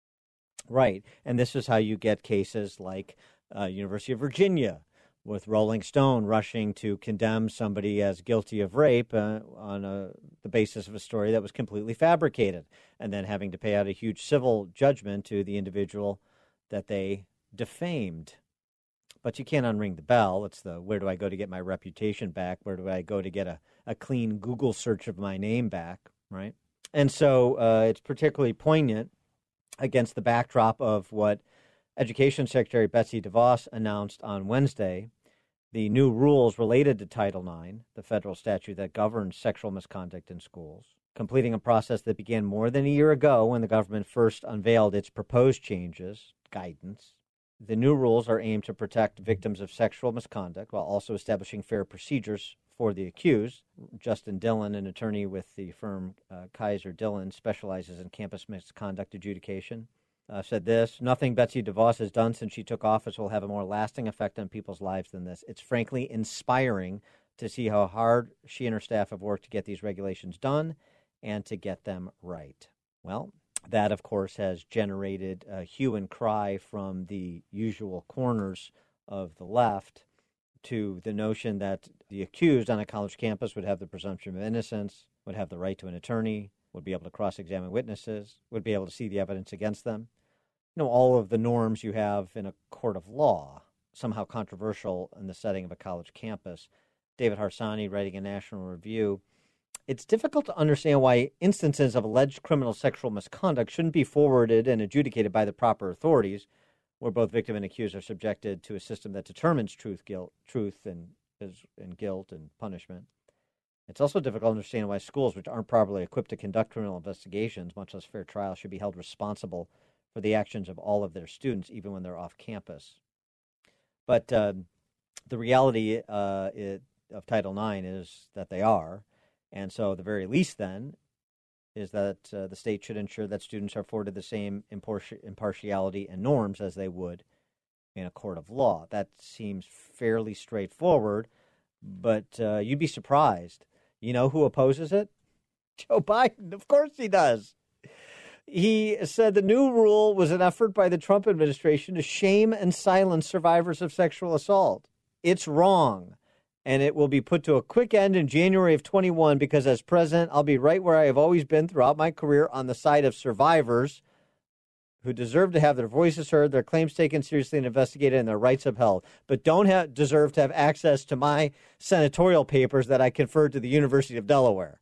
Right, and this is how you get cases like uh, University of Virginia, with Rolling Stone rushing to condemn somebody as guilty of rape uh, on a, the basis of a story that was completely fabricated, and then having to pay out a huge civil judgment to the individual that they defamed. But you can't unring the bell. It's the, where do I go to get my reputation back? Where do I go to get a, a clean Google search of my name back, right? And so uh, it's particularly poignant against the backdrop of what Education Secretary Betsy DeVos announced on Wednesday, the new rules related to Title nine, the federal statute that governs sexual misconduct in schools, completing a process that began more than a year ago when the government first unveiled its proposed changes, guidance. The new rules are aimed to protect victims of sexual misconduct while also establishing fair procedures for the accused. Justin Dillon, an attorney with the firm uh, Kaiser Dillon, specializes in campus misconduct adjudication, uh, said this: nothing Betsy DeVos has done since she took office will have a more lasting effect on people's lives than this. It's frankly inspiring to see how hard she and her staff have worked to get these regulations done and to get them right. Well, that, of course, has generated a hue and cry from the usual corners of the left to the notion that the accused on a college campus would have the presumption of innocence, would have the right to an attorney, would be able to cross-examine witnesses, would be able to see the evidence against them. You know, all of the norms you have in a court of law, somehow controversial in the setting of a college campus. David Harsanyi, writing in National Review, it's difficult to understand why instances of alleged criminal sexual misconduct shouldn't be forwarded and adjudicated by the proper authorities, where both victim and accused are subjected to a system that determines truth, guilt, truth and, and guilt and punishment. It's also difficult to understand why schools, which aren't properly equipped to conduct criminal investigations, much less fair trial, should be held responsible for the actions of all of their students, even when they're off campus. But uh, the reality uh, it, of Title nine is that they are. And so the very least, then, is that uh, the state should ensure that students are afforded the same imparti- impartiality and norms as they would in a court of law. That seems fairly straightforward, but uh, you'd be surprised. You know who opposes it? Joe Biden. Of course he does. He said the new rule was an effort by the Trump administration to shame and silence survivors of sexual assault. It's wrong, and it will be put to a quick end in January of twenty-one because as president, I'll be right where I have always been throughout my career, on the side of survivors who deserve to have their voices heard, their claims taken seriously and investigated, and their rights upheld, but don't have, deserve to have access to my senatorial papers that I conferred to the University of Delaware.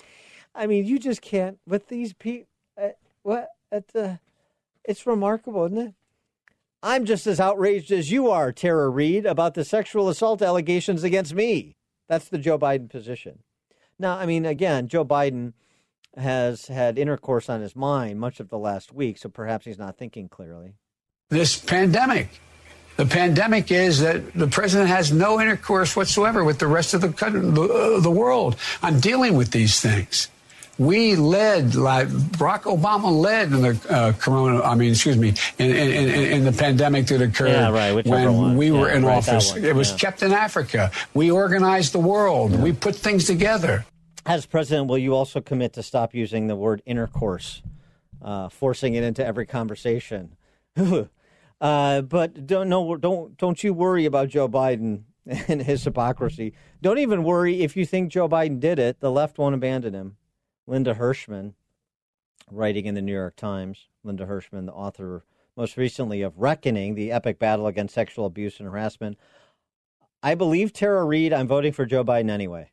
I mean, you just can't, with these people, uh, what, at, uh, it's remarkable, isn't it? I'm just as outraged as you are, Tara Reid, about the sexual assault allegations against me. That's the Joe Biden position. Now, I mean, again, Joe Biden has had intercourse on his mind much of the last week, so perhaps he's not thinking clearly.
This pandemic. The pandemic is that the president has no intercourse whatsoever with the rest of the country, the world on dealing with these things. We led, like Barack Obama led in the uh, corona, I mean, excuse me, in, in, in, in the pandemic that occurred
yeah, right,
when
one.
we were
yeah,
in
right,
office. It was
yeah.
kept in Africa. We organized the world. Yeah. We put things together.
As president, will you also commit to stop using the word intercourse, uh, forcing it into every conversation? uh, but don't no, don't don't you worry about Joe Biden and his hypocrisy. Don't even worry if you think Joe Biden did it. The left won't abandon him. Linda Hirschman, writing in the New York Times, Linda Hirschman, the author most recently of Reckoning, the epic battle against sexual abuse and harassment. I believe Tara Reid. I'm voting for Joe Biden anyway.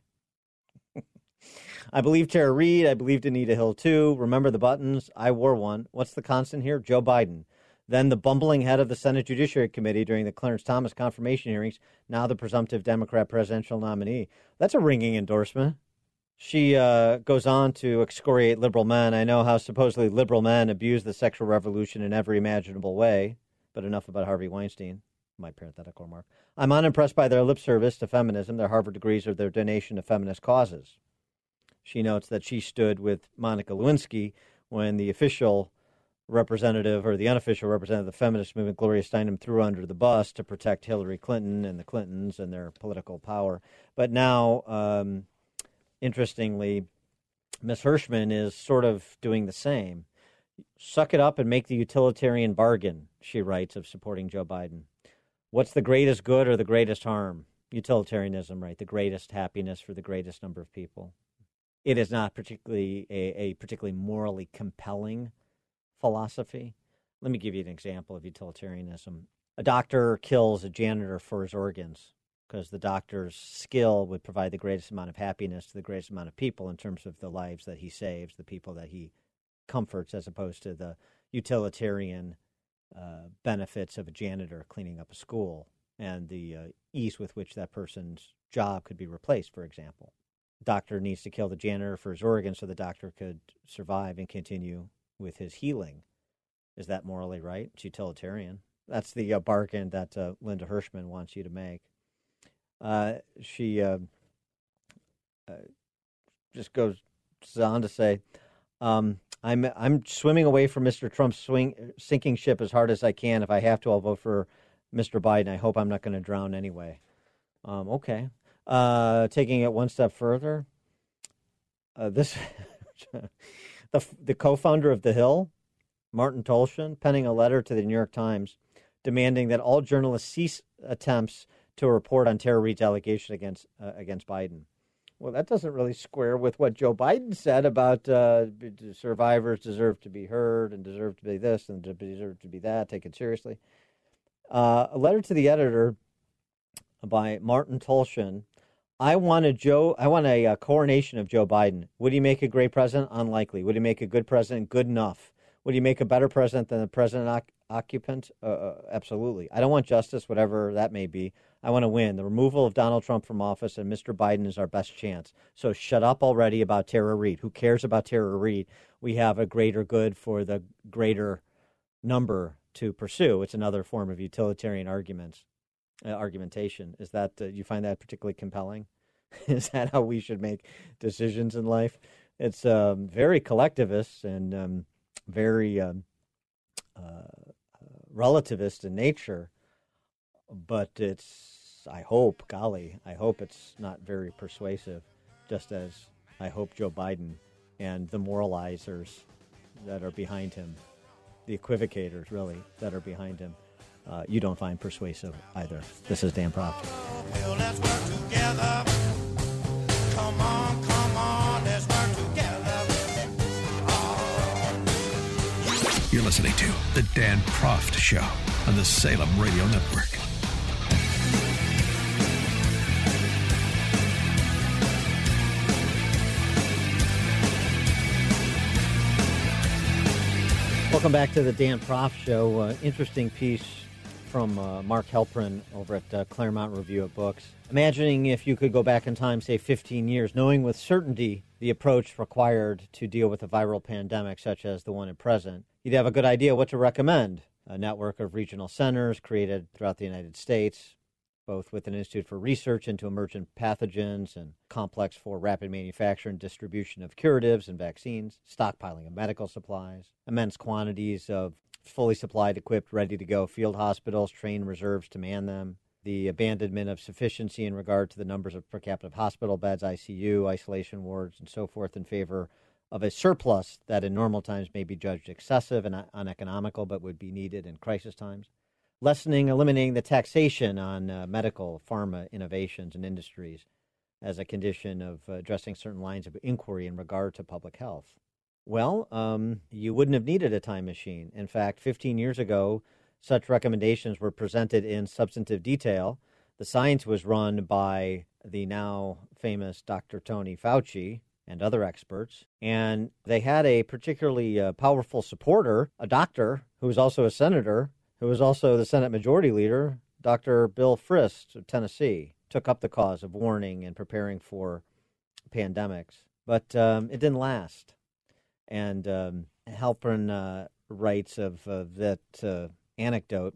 I believe Tara Reid. I believed Anita Hill, too. Remember the buttons? I wore one. What's the constant here? Joe Biden. Then the bumbling head of the Senate Judiciary Committee during the Clarence Thomas confirmation hearings, now the presumptive Democrat presidential nominee. That's a ringing endorsement. She uh, goes on to excoriate liberal men. I know how supposedly liberal men abuse the sexual revolution in every imaginable way, but enough about Harvey Weinstein. My parenthetical remark. I'm unimpressed by their lip service to feminism, their Harvard degrees, or their donation to feminist causes. She notes that she stood with Monica Lewinsky when the official representative or the unofficial representative of the feminist movement, Gloria Steinem, threw under the bus to protect Hillary Clinton and the Clintons and their political power. But now, um, interestingly, Miz Hirschman is sort of doing the same. Suck it up and make the utilitarian bargain, she writes, of supporting Joe Biden. What's the greatest good or the greatest harm? Utilitarianism, right? The greatest happiness for the greatest number of people. It is not particularly a, a particularly morally compelling philosophy. Let me give you an example of utilitarianism. A doctor kills a janitor for his organs because the doctor's skill would provide the greatest amount of happiness to the greatest amount of people in terms of the lives that he saves, the people that he comforts, as opposed to the utilitarian uh, benefits of a janitor cleaning up a school and the uh, ease with which that person's job could be replaced, for example. Doctor needs to kill the janitor for his organs so the doctor could survive and continue with his healing. Is that morally right? It's utilitarian. That's the uh, bargain that uh, Linda Hirschman wants you to make. Uh, she uh, uh, just goes on to say, um, I'm I'm swimming away from Mister Trump's swing, sinking ship as hard as I can. If I have to, I'll vote for Mister Biden. I hope I'm not going to drown anyway. Um, okay. Uh, taking it one step further, uh, this the the co-founder of The Hill, Martin Tolshan, penning a letter to the New York Times demanding that all journalists cease attempts to report on Tara Reid's allegation against uh, against Biden. Well, that doesn't really square with what Joe Biden said about uh, survivors deserve to be heard and deserve to be this and deserve to be that. Take it seriously. Uh, a letter to the editor by Martin Tolshan I want a Joe. I want a, a coronation of Joe Biden. Would he make a great president? Unlikely. Would he make a good president? Good enough. Would he make a better president than the president oc- occupant? Uh, uh, absolutely. I don't want justice, whatever that may be. I want to win. The removal of Donald Trump from office and Mister Biden is our best chance. So shut up already about Tara Reade. Who cares about Tara Reade? We have a greater good for the greater number to pursue. It's another form of utilitarian arguments, uh, argumentation. Is that, uh, you find that particularly compelling? Is that how we should make decisions in life? It's um, very collectivist and um, very um, uh, relativist in nature, but it's, I hope, golly, I hope it's not very persuasive, just as I hope Joe Biden and the moralizers that are behind him, the equivocators, really, that are behind him, uh, you don't find persuasive either. This is Dan Proft.
Well, let's work together. Come on, come on, let's work together.
You're listening to The Dan Proft Show on the Salem Radio Network.
Welcome back to the Dan Proft Show. Uh, interesting piece from uh, Mark Halperin over at uh, Claremont Review of Books. Imagining if you could go back in time, say fifteen years, knowing with certainty the approach required to deal with a viral pandemic such as the one at present, you'd have a good idea what to recommend. A network of regional centers created throughout the United States, both with an institute for research into emergent pathogens and complex for rapid manufacture and distribution of curatives and vaccines, stockpiling of medical supplies, immense quantities of fully supplied, equipped, ready-to-go field hospitals, trained reserves to man them, the abandonment of sufficiency in regard to the numbers of per capita hospital beds, I C U, isolation wards, and so forth in favor of a surplus that in normal times may be judged excessive and uneconomical but would be needed in crisis times. Lessening, eliminating the taxation on uh, medical, pharma innovations and industries as a condition of uh, addressing certain lines of inquiry in regard to public health. Well, um, you wouldn't have needed a time machine. In fact, fifteen years ago, such recommendations were presented in substantive detail. The science was run by the now famous Doctor Tony Fauci and other experts, and they had a particularly uh, powerful supporter, a doctor who was also a senator, who was also the Senate Majority Leader, Doctor Bill Frist of Tennessee, took up the cause of warning and preparing for pandemics. But um, it didn't last. And um, Halperin uh, writes of uh, that uh, anecdote.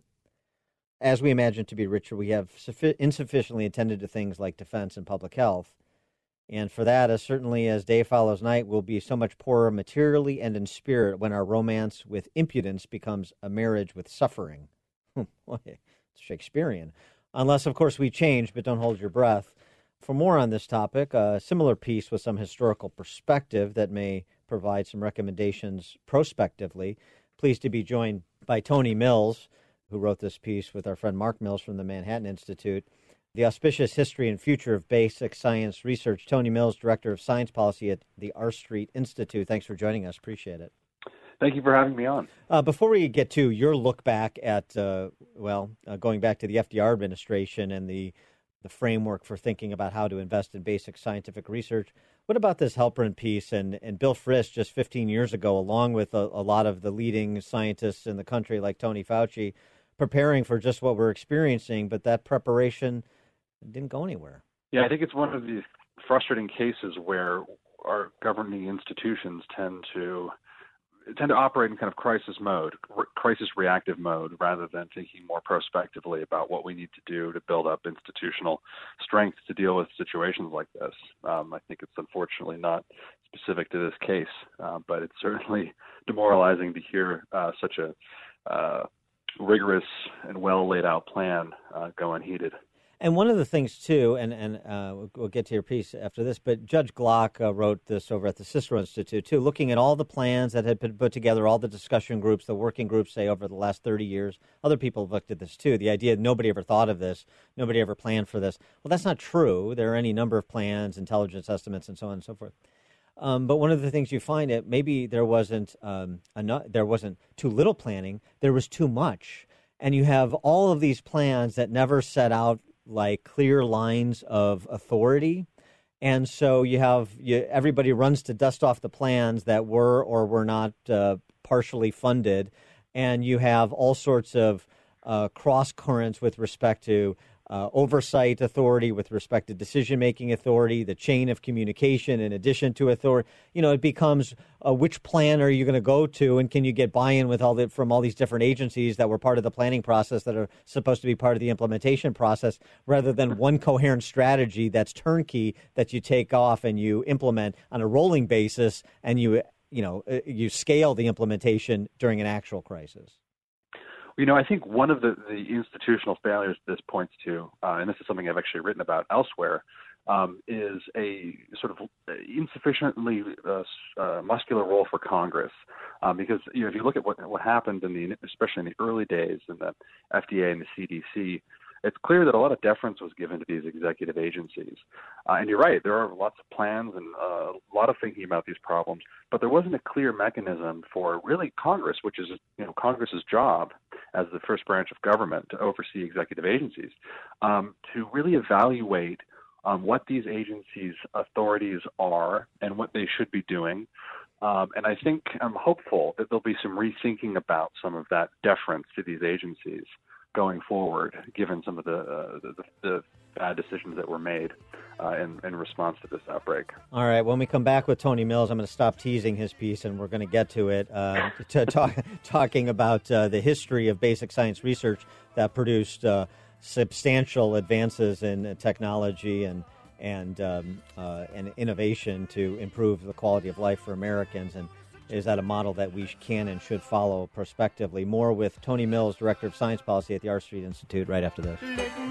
As we imagine to be richer, we have suffi- insufficiently attended to things like defense and public health. And for that, as certainly as day follows night, we'll be so much poorer materially and in spirit when our romance with impudence becomes a marriage with suffering. It's Shakespearean. Unless, of course, we change, but don't hold your breath. For more on this topic, a similar piece with some historical perspective that may provide some recommendations prospectively. Pleased to be joined by Tony Mills, who wrote this piece with our friend Mark Mills from the Manhattan Institute. The Auspicious History and Future of Basic Science Research. Tony Mills, Director of Science Policy at the R Street Institute. Thanks for joining us. Appreciate it.
Thank you for having me on.
Uh, before we get to your look back at, uh, well, uh, going back to the F D R administration and the the framework for thinking about how to invest in basic scientific research, what about this Halperin piece and, and Bill Frist just fifteen years ago, along with a, a lot of the leading scientists in the country like Tony Fauci, preparing for just what we're experiencing, but that preparation didn't go anywhere?
Yeah, I think it's one of these frustrating cases where our governing institutions tend to tend to operate in kind of crisis mode, r- crisis reactive mode, rather than thinking more prospectively about what we need to do to build up institutional strength to deal with situations like this. Um, I think it's unfortunately not specific to this case, uh, but it's certainly demoralizing to hear uh, such a uh, rigorous and well laid out plan uh, go unheeded.
And one of the things, too, and, and uh, we'll, we'll get to your piece after this, but Judge Glock uh, wrote this over at the Cicero Institute, too, looking at all the plans that had been put together, all the discussion groups, the working groups, say, over the last thirty years. Other people have looked at this, too. The idea that nobody ever thought of this, nobody ever planned for this. Well, that's not true. There are any number of plans, intelligence estimates, and so on and so forth. Um, but one of the things you find, it maybe there wasn't um, enough, there wasn't too little planning, there was too much. And you have all of these plans that never set out like clear lines of authority. And so you have you, everybody runs to dust off the plans that were or were not uh, partially funded. And you have all sorts of uh, cross currents with respect to Uh, oversight authority, with respect to decision-making authority, the chain of communication in addition to authority. You know, it becomes uh, which plan are you going to go to, and can you get buy-in with all the, from all these different agencies that were part of the planning process that are supposed to be part of the implementation process, rather than one coherent strategy that's turnkey that you take off and you implement on a rolling basis, and you, you know, you scale the implementation during an actual crisis.
You know, I think one of the, the institutional failures this points to, uh, and this is something I've actually written about elsewhere, um, is a sort of insufficiently uh, uh, muscular role for Congress. Um, because, you know, if you look at what what happened in the, especially in the early days in the F D A and the C D C, it's clear that a lot of deference was given to these executive agencies. Uh, and you're right, there are lots of plans and uh, a lot of thinking about these problems, but there wasn't a clear mechanism for really Congress, which is, you know, Congress's job as the first branch of government to oversee executive agencies, um, to really evaluate um, what these agencies' authorities are and what they should be doing. Um, and I think I'm hopeful that there'll be some rethinking about some of that deference to these agencies going forward, given some of the uh, the, the bad decisions that were made uh, in, in response to this outbreak.
All right. When we come back with Tony Mills, I'm going to stop teasing his piece, and we're going to get to it, uh, to talk, talking about uh, the history of basic science research that produced uh, substantial advances in uh, technology and and um, uh, and innovation to improve the quality of life for Americans. And is that a model that we can and should follow prospectively? More with Tony Mills, Director of Science Policy at the R Street Institute, right after this.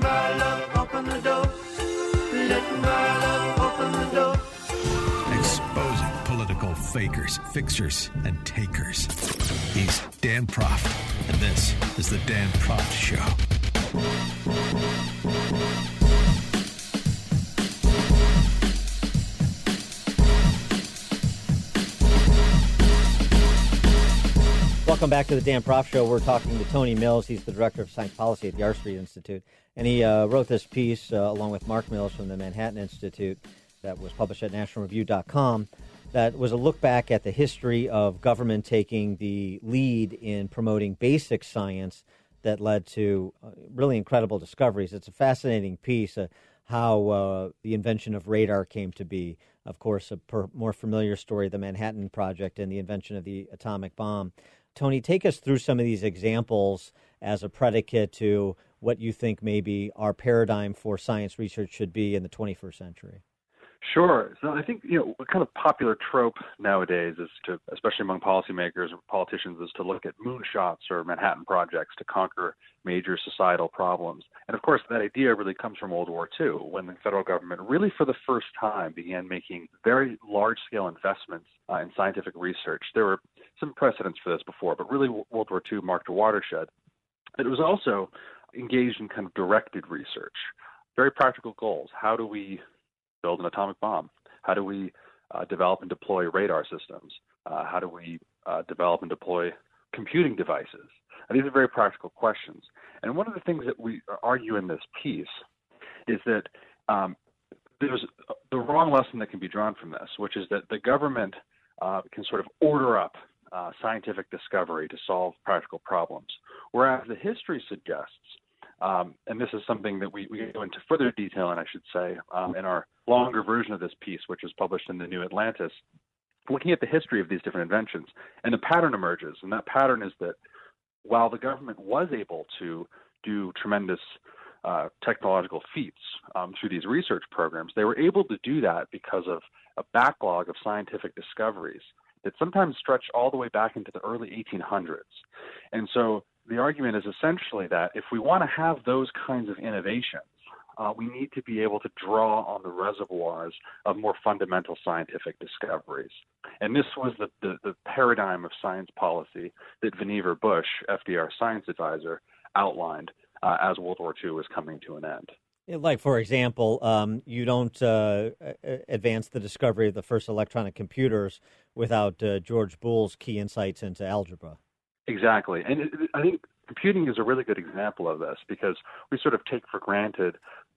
Exposing political fakers, fixers, and takers. He's Dan Proft, and this is the Dan Proft Show.
Welcome back to the Dan Proft Show. We're talking to Tony Mills. He's the Director of Science Policy at the R Street Institute. And he uh, wrote this piece, uh, along with Mark Mills from the Manhattan Institute, that was published at national review dot com, that was a look back at the history of government taking the lead in promoting basic science that led to uh, really incredible discoveries. It's a fascinating piece, uh, how uh, the invention of radar came to be. Of course, a per- more familiar story, the Manhattan Project and the invention of the atomic bomb. Tony, take us through some of these examples as a predicate to what you think maybe our paradigm for science research should be in the twenty-first century.
Sure. So I think, you know, a kind of popular trope nowadays is to, especially among policymakers or politicians, is to look at moonshots or Manhattan projects to conquer major societal problems. And of course, that idea really comes from World War Two, when the federal government really for the first time began making very large-scale investments uh, in scientific research. There were some precedents for this before, but really World War Two marked a watershed. It was also engaged in kind of directed research, very practical goals. How do we build an atomic bomb? How do we uh, develop and deploy radar systems? Uh, how do we uh, develop and deploy computing devices? And these are very practical questions. And one of the things that we argue in this piece is that um, there's the wrong lesson that can be drawn from this, which is that the government uh, can sort of order up uh, scientific discovery to solve practical problems, whereas the history suggests, Um, and this is something that we, we go into further detail in, I should say, um, in our longer version of this piece, which was published in the New Atlantis, looking at the history of these different inventions. And a pattern emerges, and that pattern is that while the government was able to do tremendous uh, technological feats um, through these research programs, they were able to do that because of a backlog of scientific discoveries that sometimes stretched all the way back into the early eighteen hundreds. And so the argument is essentially that if we want to have those kinds of innovations, uh, we need to be able to draw on the reservoirs of more fundamental scientific discoveries. And this was the, the, the paradigm of science policy that Vannevar Bush, F D R science advisor, outlined uh, as World War Two was coming to an end.
Like, for example, um, you don't uh, advance the discovery of the first electronic computers without uh, George Boole's key insights into algebra.
Exactly. And it, I think computing is a really good example of this because we sort of take for granted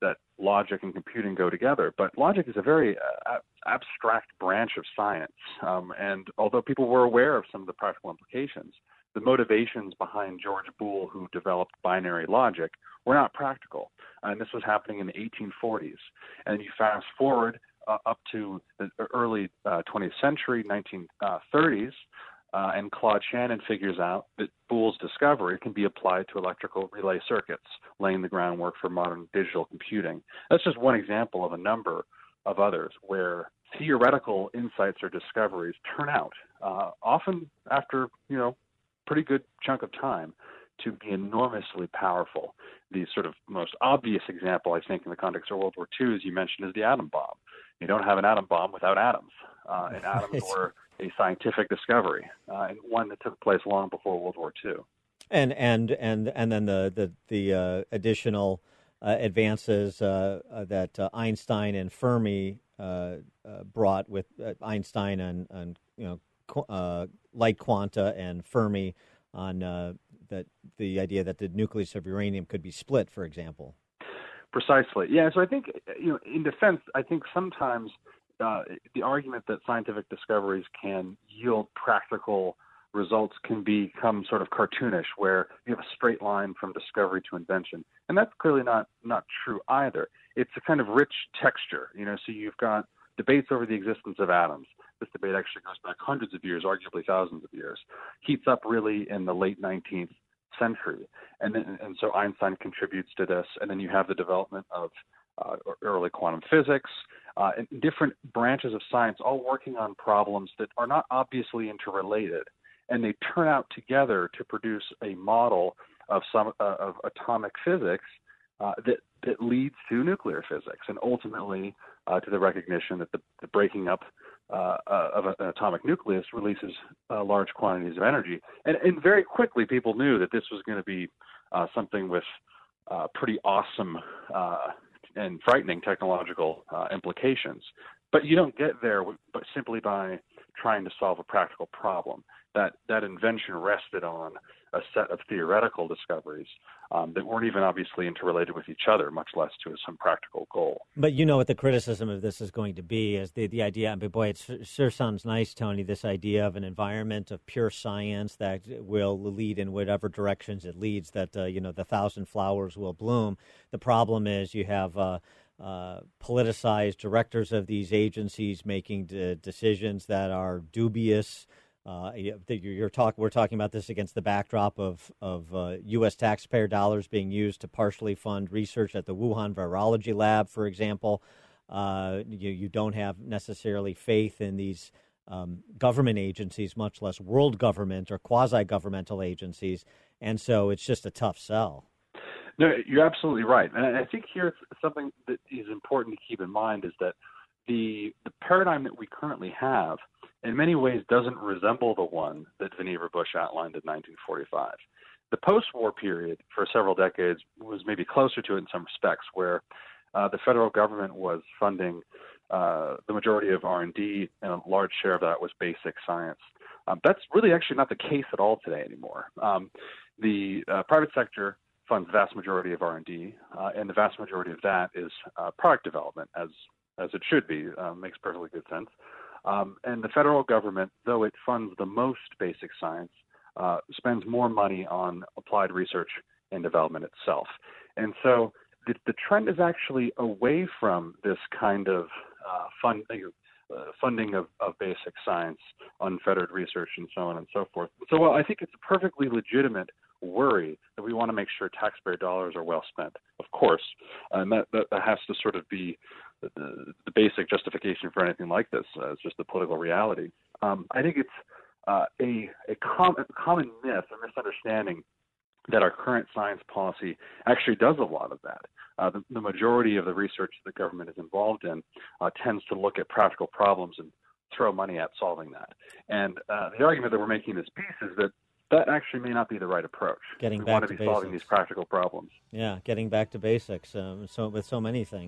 that logic and computing go together. But logic is a very uh, abstract branch of science. Um, and although people were aware of some of the practical implications, the motivations behind George Boole, who developed binary logic, were not practical. And this was happening in the eighteen forties. And you fast forward uh, up to the early uh, twentieth century, nineteen thirties, uh, and Claude Shannon figures out that Boole's discovery can be applied to electrical relay circuits, laying the groundwork for modern digital computing. That's just one example of a number of others where theoretical insights or discoveries turn out, uh, often after, you know, pretty good chunk of time, to be enormously powerful. The sort of most obvious example, I think, in the context of World War Two, as you mentioned, is the atom bomb. You don't have an atom bomb without atoms, uh, and atoms were a scientific discovery, uh, and one that took place long before World War Two.
And and and and then the the the uh, additional uh, advances uh, uh, that uh, Einstein and Fermi uh, uh, brought with uh, Einstein and, and you know qu- uh, light quanta and Fermi on uh, that the idea that the nucleus of uranium could be split, for example.
Precisely. Yeah. So I think, you know, in defense, I think sometimes uh, the argument that scientific discoveries can yield practical results can become sort of cartoonish, where you have a straight line from discovery to invention, and that's clearly not not true either. It's a kind of rich texture, you know. So you've got debates over the existence of atoms. This debate actually goes back hundreds of years, arguably thousands of years. Heats up really in the late nineteenth century, and then, and so Einstein contributes to this, and then you have the development of uh, early quantum physics, uh, and different branches of science all working on problems that are not obviously interrelated, and they turn out together to produce a model of some uh, of atomic physics uh, that that leads to nuclear physics, and ultimately uh, to the recognition that the, the breaking up uh, uh, of an atomic nucleus releases uh, large quantities of energy. And, and very quickly, people knew that this was going to be uh, something with uh, pretty awesome uh, and frightening technological uh, implications. But you don't get there but simply by trying to solve a practical problem. That that invention rested on a set of theoretical discoveries um, that weren't even obviously interrelated with each other, much less to some practical goal.
But you know what the criticism of this is going to be is the, the idea, I mean, boy, it sure sounds nice, Tony, this idea of an environment of pure science that will lead in whatever directions it leads, that, uh, you know, the thousand flowers will bloom. The problem is you have uh, uh, politicized directors of these agencies making de- decisions that are dubious. Uh, you're talk, we're talking about this against the backdrop of, of uh, U S taxpayer dollars being used to partially fund research at the Wuhan Virology Lab, for example. Uh, you, you don't have necessarily faith in these um, government agencies, much less world government or quasi-governmental agencies, and so it's just a tough sell.
No, you're absolutely right. And I think here something that is important to keep in mind is that the, the paradigm that we currently have in many ways doesn't resemble the one that Vannevar Bush outlined in nineteen forty-five. The post-war period for several decades was maybe closer to it in some respects, where uh, the federal government was funding uh, the majority of R and D, and a large share of that was basic science. Um, that's really actually not the case at all today anymore. Um, the uh, private sector funds the vast majority of R and D, uh, and the vast majority of that is uh, product development, as as it should be. Uh, makes perfectly good sense. Um, and the federal government, though it funds the most basic science, uh, spends more money on applied research and development itself. And so the, the trend is actually away from this kind of uh, fund, uh, funding of, of basic science, unfettered research, and so on and so forth. So well, I think it's a perfectly legitimate worry that we want to make sure taxpayer dollars are well spent, of course. And that, that, that has to sort of be The, the basic justification for anything like this. Uh, it's just the political reality. Um, I think it's uh, a, a com- common myth, a misunderstanding, that our current science policy actually does a lot of that. Uh, the, the majority of the research the government is involved in uh, tends to look at practical problems and throw money at solving that. And uh, the argument that we're making in this piece is that that actually may not be the right approach.
Getting
we
back
want to
to
be
basics.
solving these practical problems.
Yeah, getting back to basics um, so with so many things.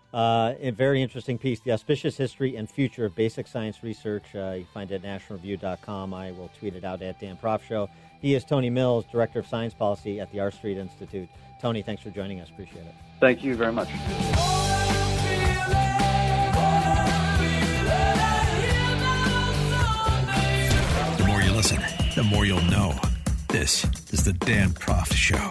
Uh, a very interesting piece, The Auspicious History and Future of Basic Science Research. Uh, you find it at national review dot com. I will tweet it out at Dan Proft Show. He is Tony Mills, Director of Science Policy at the R Street Institute. Tony, thanks for joining us. Appreciate it.
Thank you very much.
The more you listen, the more you'll know. This is the Dan Proft Show.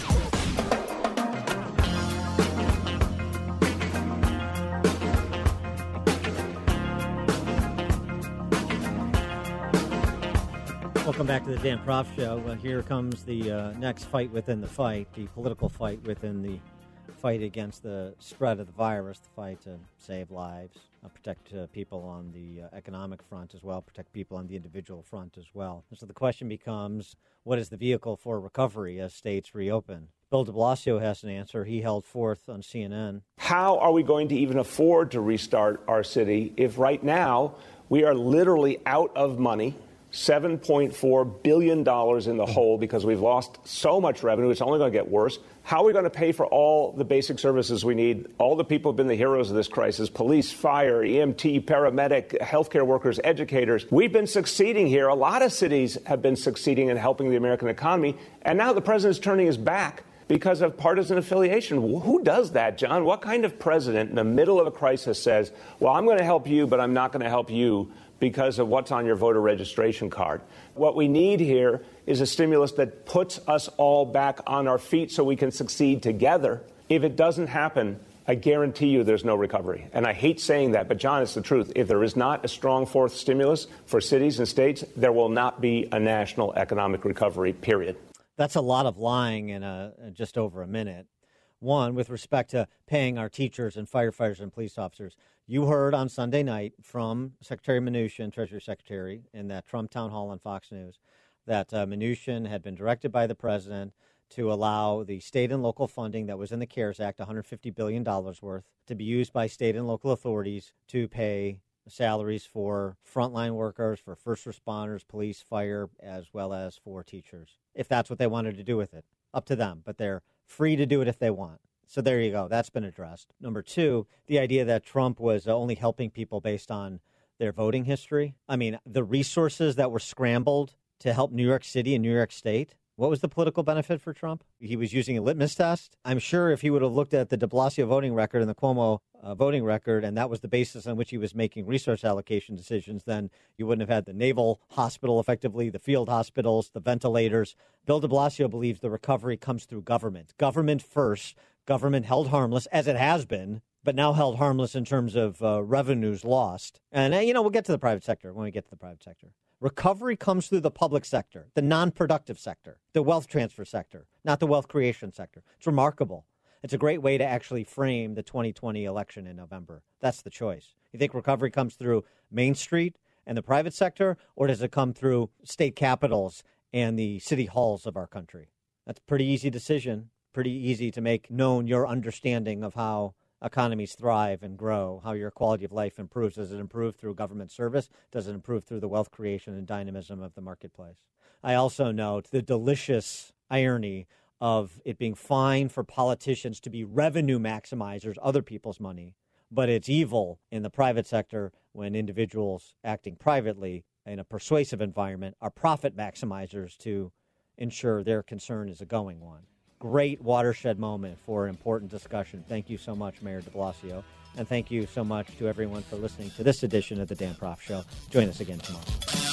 Welcome back to the Dan Proft Show. Well, here comes the uh, next fight within the fight, the political fight within the fight against the spread of the virus, the fight to save lives, uh, protect uh, people on the uh, economic front as well, protect people on the individual front as well. And so the question becomes, what is the vehicle for recovery as states reopen? Bill de Blasio has an answer. He held forth on C N N.
How are we going to even afford to restart our city if right now we are literally out of money? seven point four billion dollars in the hole because we've lost so much revenue. It's only going to get worse. How are we going to pay for all the basic services we need? All the people who have been the heroes of this crisis, police, fire, E M T, paramedic, healthcare workers, educators. We've been succeeding here. A lot of cities have been succeeding in helping the American economy. And now the president's turning his back because of partisan affiliation. Who does that, John? What kind of president in the middle of a crisis says, well, I'm going to help you, but I'm not going to help you because of what's on your voter registration card? What we need here is a stimulus that puts us all back on our feet so we can succeed together. If it doesn't happen, I guarantee you there's no recovery. And I hate saying that, but John, it's the truth. If there is not a strong fourth stimulus for cities and states, there will not be a national economic recovery, period.
That's a lot of lying in a, just over a minute. One, with respect to paying our teachers and firefighters and police officers, you heard on Sunday night from Secretary Mnuchin, Treasury Secretary, in that Trump town hall on Fox News, that uh, Mnuchin had been directed by the president to allow the state and local funding that was in the CARES Act, one hundred fifty billion dollars worth, to be used by state and local authorities to pay salaries for frontline workers, for first responders, police, fire, as well as for teachers, if that's what they wanted to do with it. Up to them, but they're free to do it if they want. So there you go. That's been addressed. Number two, the idea that Trump was only helping people based on their voting history. I mean, the resources that were scrambled to help New York City and New York State, what was the political benefit for Trump? He was using a litmus test. I'm sure if he would have looked at the de Blasio voting record and the Cuomo uh, voting record, and that was the basis on which he was making resource allocation decisions, then you wouldn't have had the naval hospital, effectively, the field hospitals, the ventilators. Bill de Blasio believes the recovery comes through government. Government first, government held harmless, as it has been, but now held harmless in terms of uh, revenues lost. And, uh, you know, we'll get to the private sector when we get to the private sector. Recovery comes through the public sector, the non-productive sector, the wealth transfer sector, not the wealth creation sector. It's remarkable. It's a great way to actually frame the twenty twenty election in November. That's the choice. You think recovery comes through Main Street and the private sector, or does it come through state capitals and the city halls of our country? That's a pretty easy decision, pretty easy to make known your understanding of how economies thrive and grow, how your quality of life improves. Does it improve through government service? Does it improve through the wealth creation and dynamism of the marketplace? I also note the delicious irony of it being fine for politicians to be revenue maximizers, other people's money, but it's evil in the private sector when individuals acting privately in a persuasive environment are profit maximizers to ensure their concern is a going one. Great watershed moment for an important discussion. Thank you so much, Mayor de Blasio. And thank you so much to everyone for listening to this edition of the Dan Proft Show. Join us again tomorrow.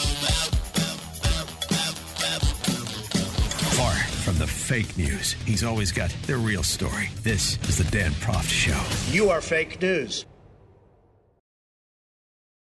Far from the fake news, he's always got the real story. This is the Dan Proft Show.
You are fake news.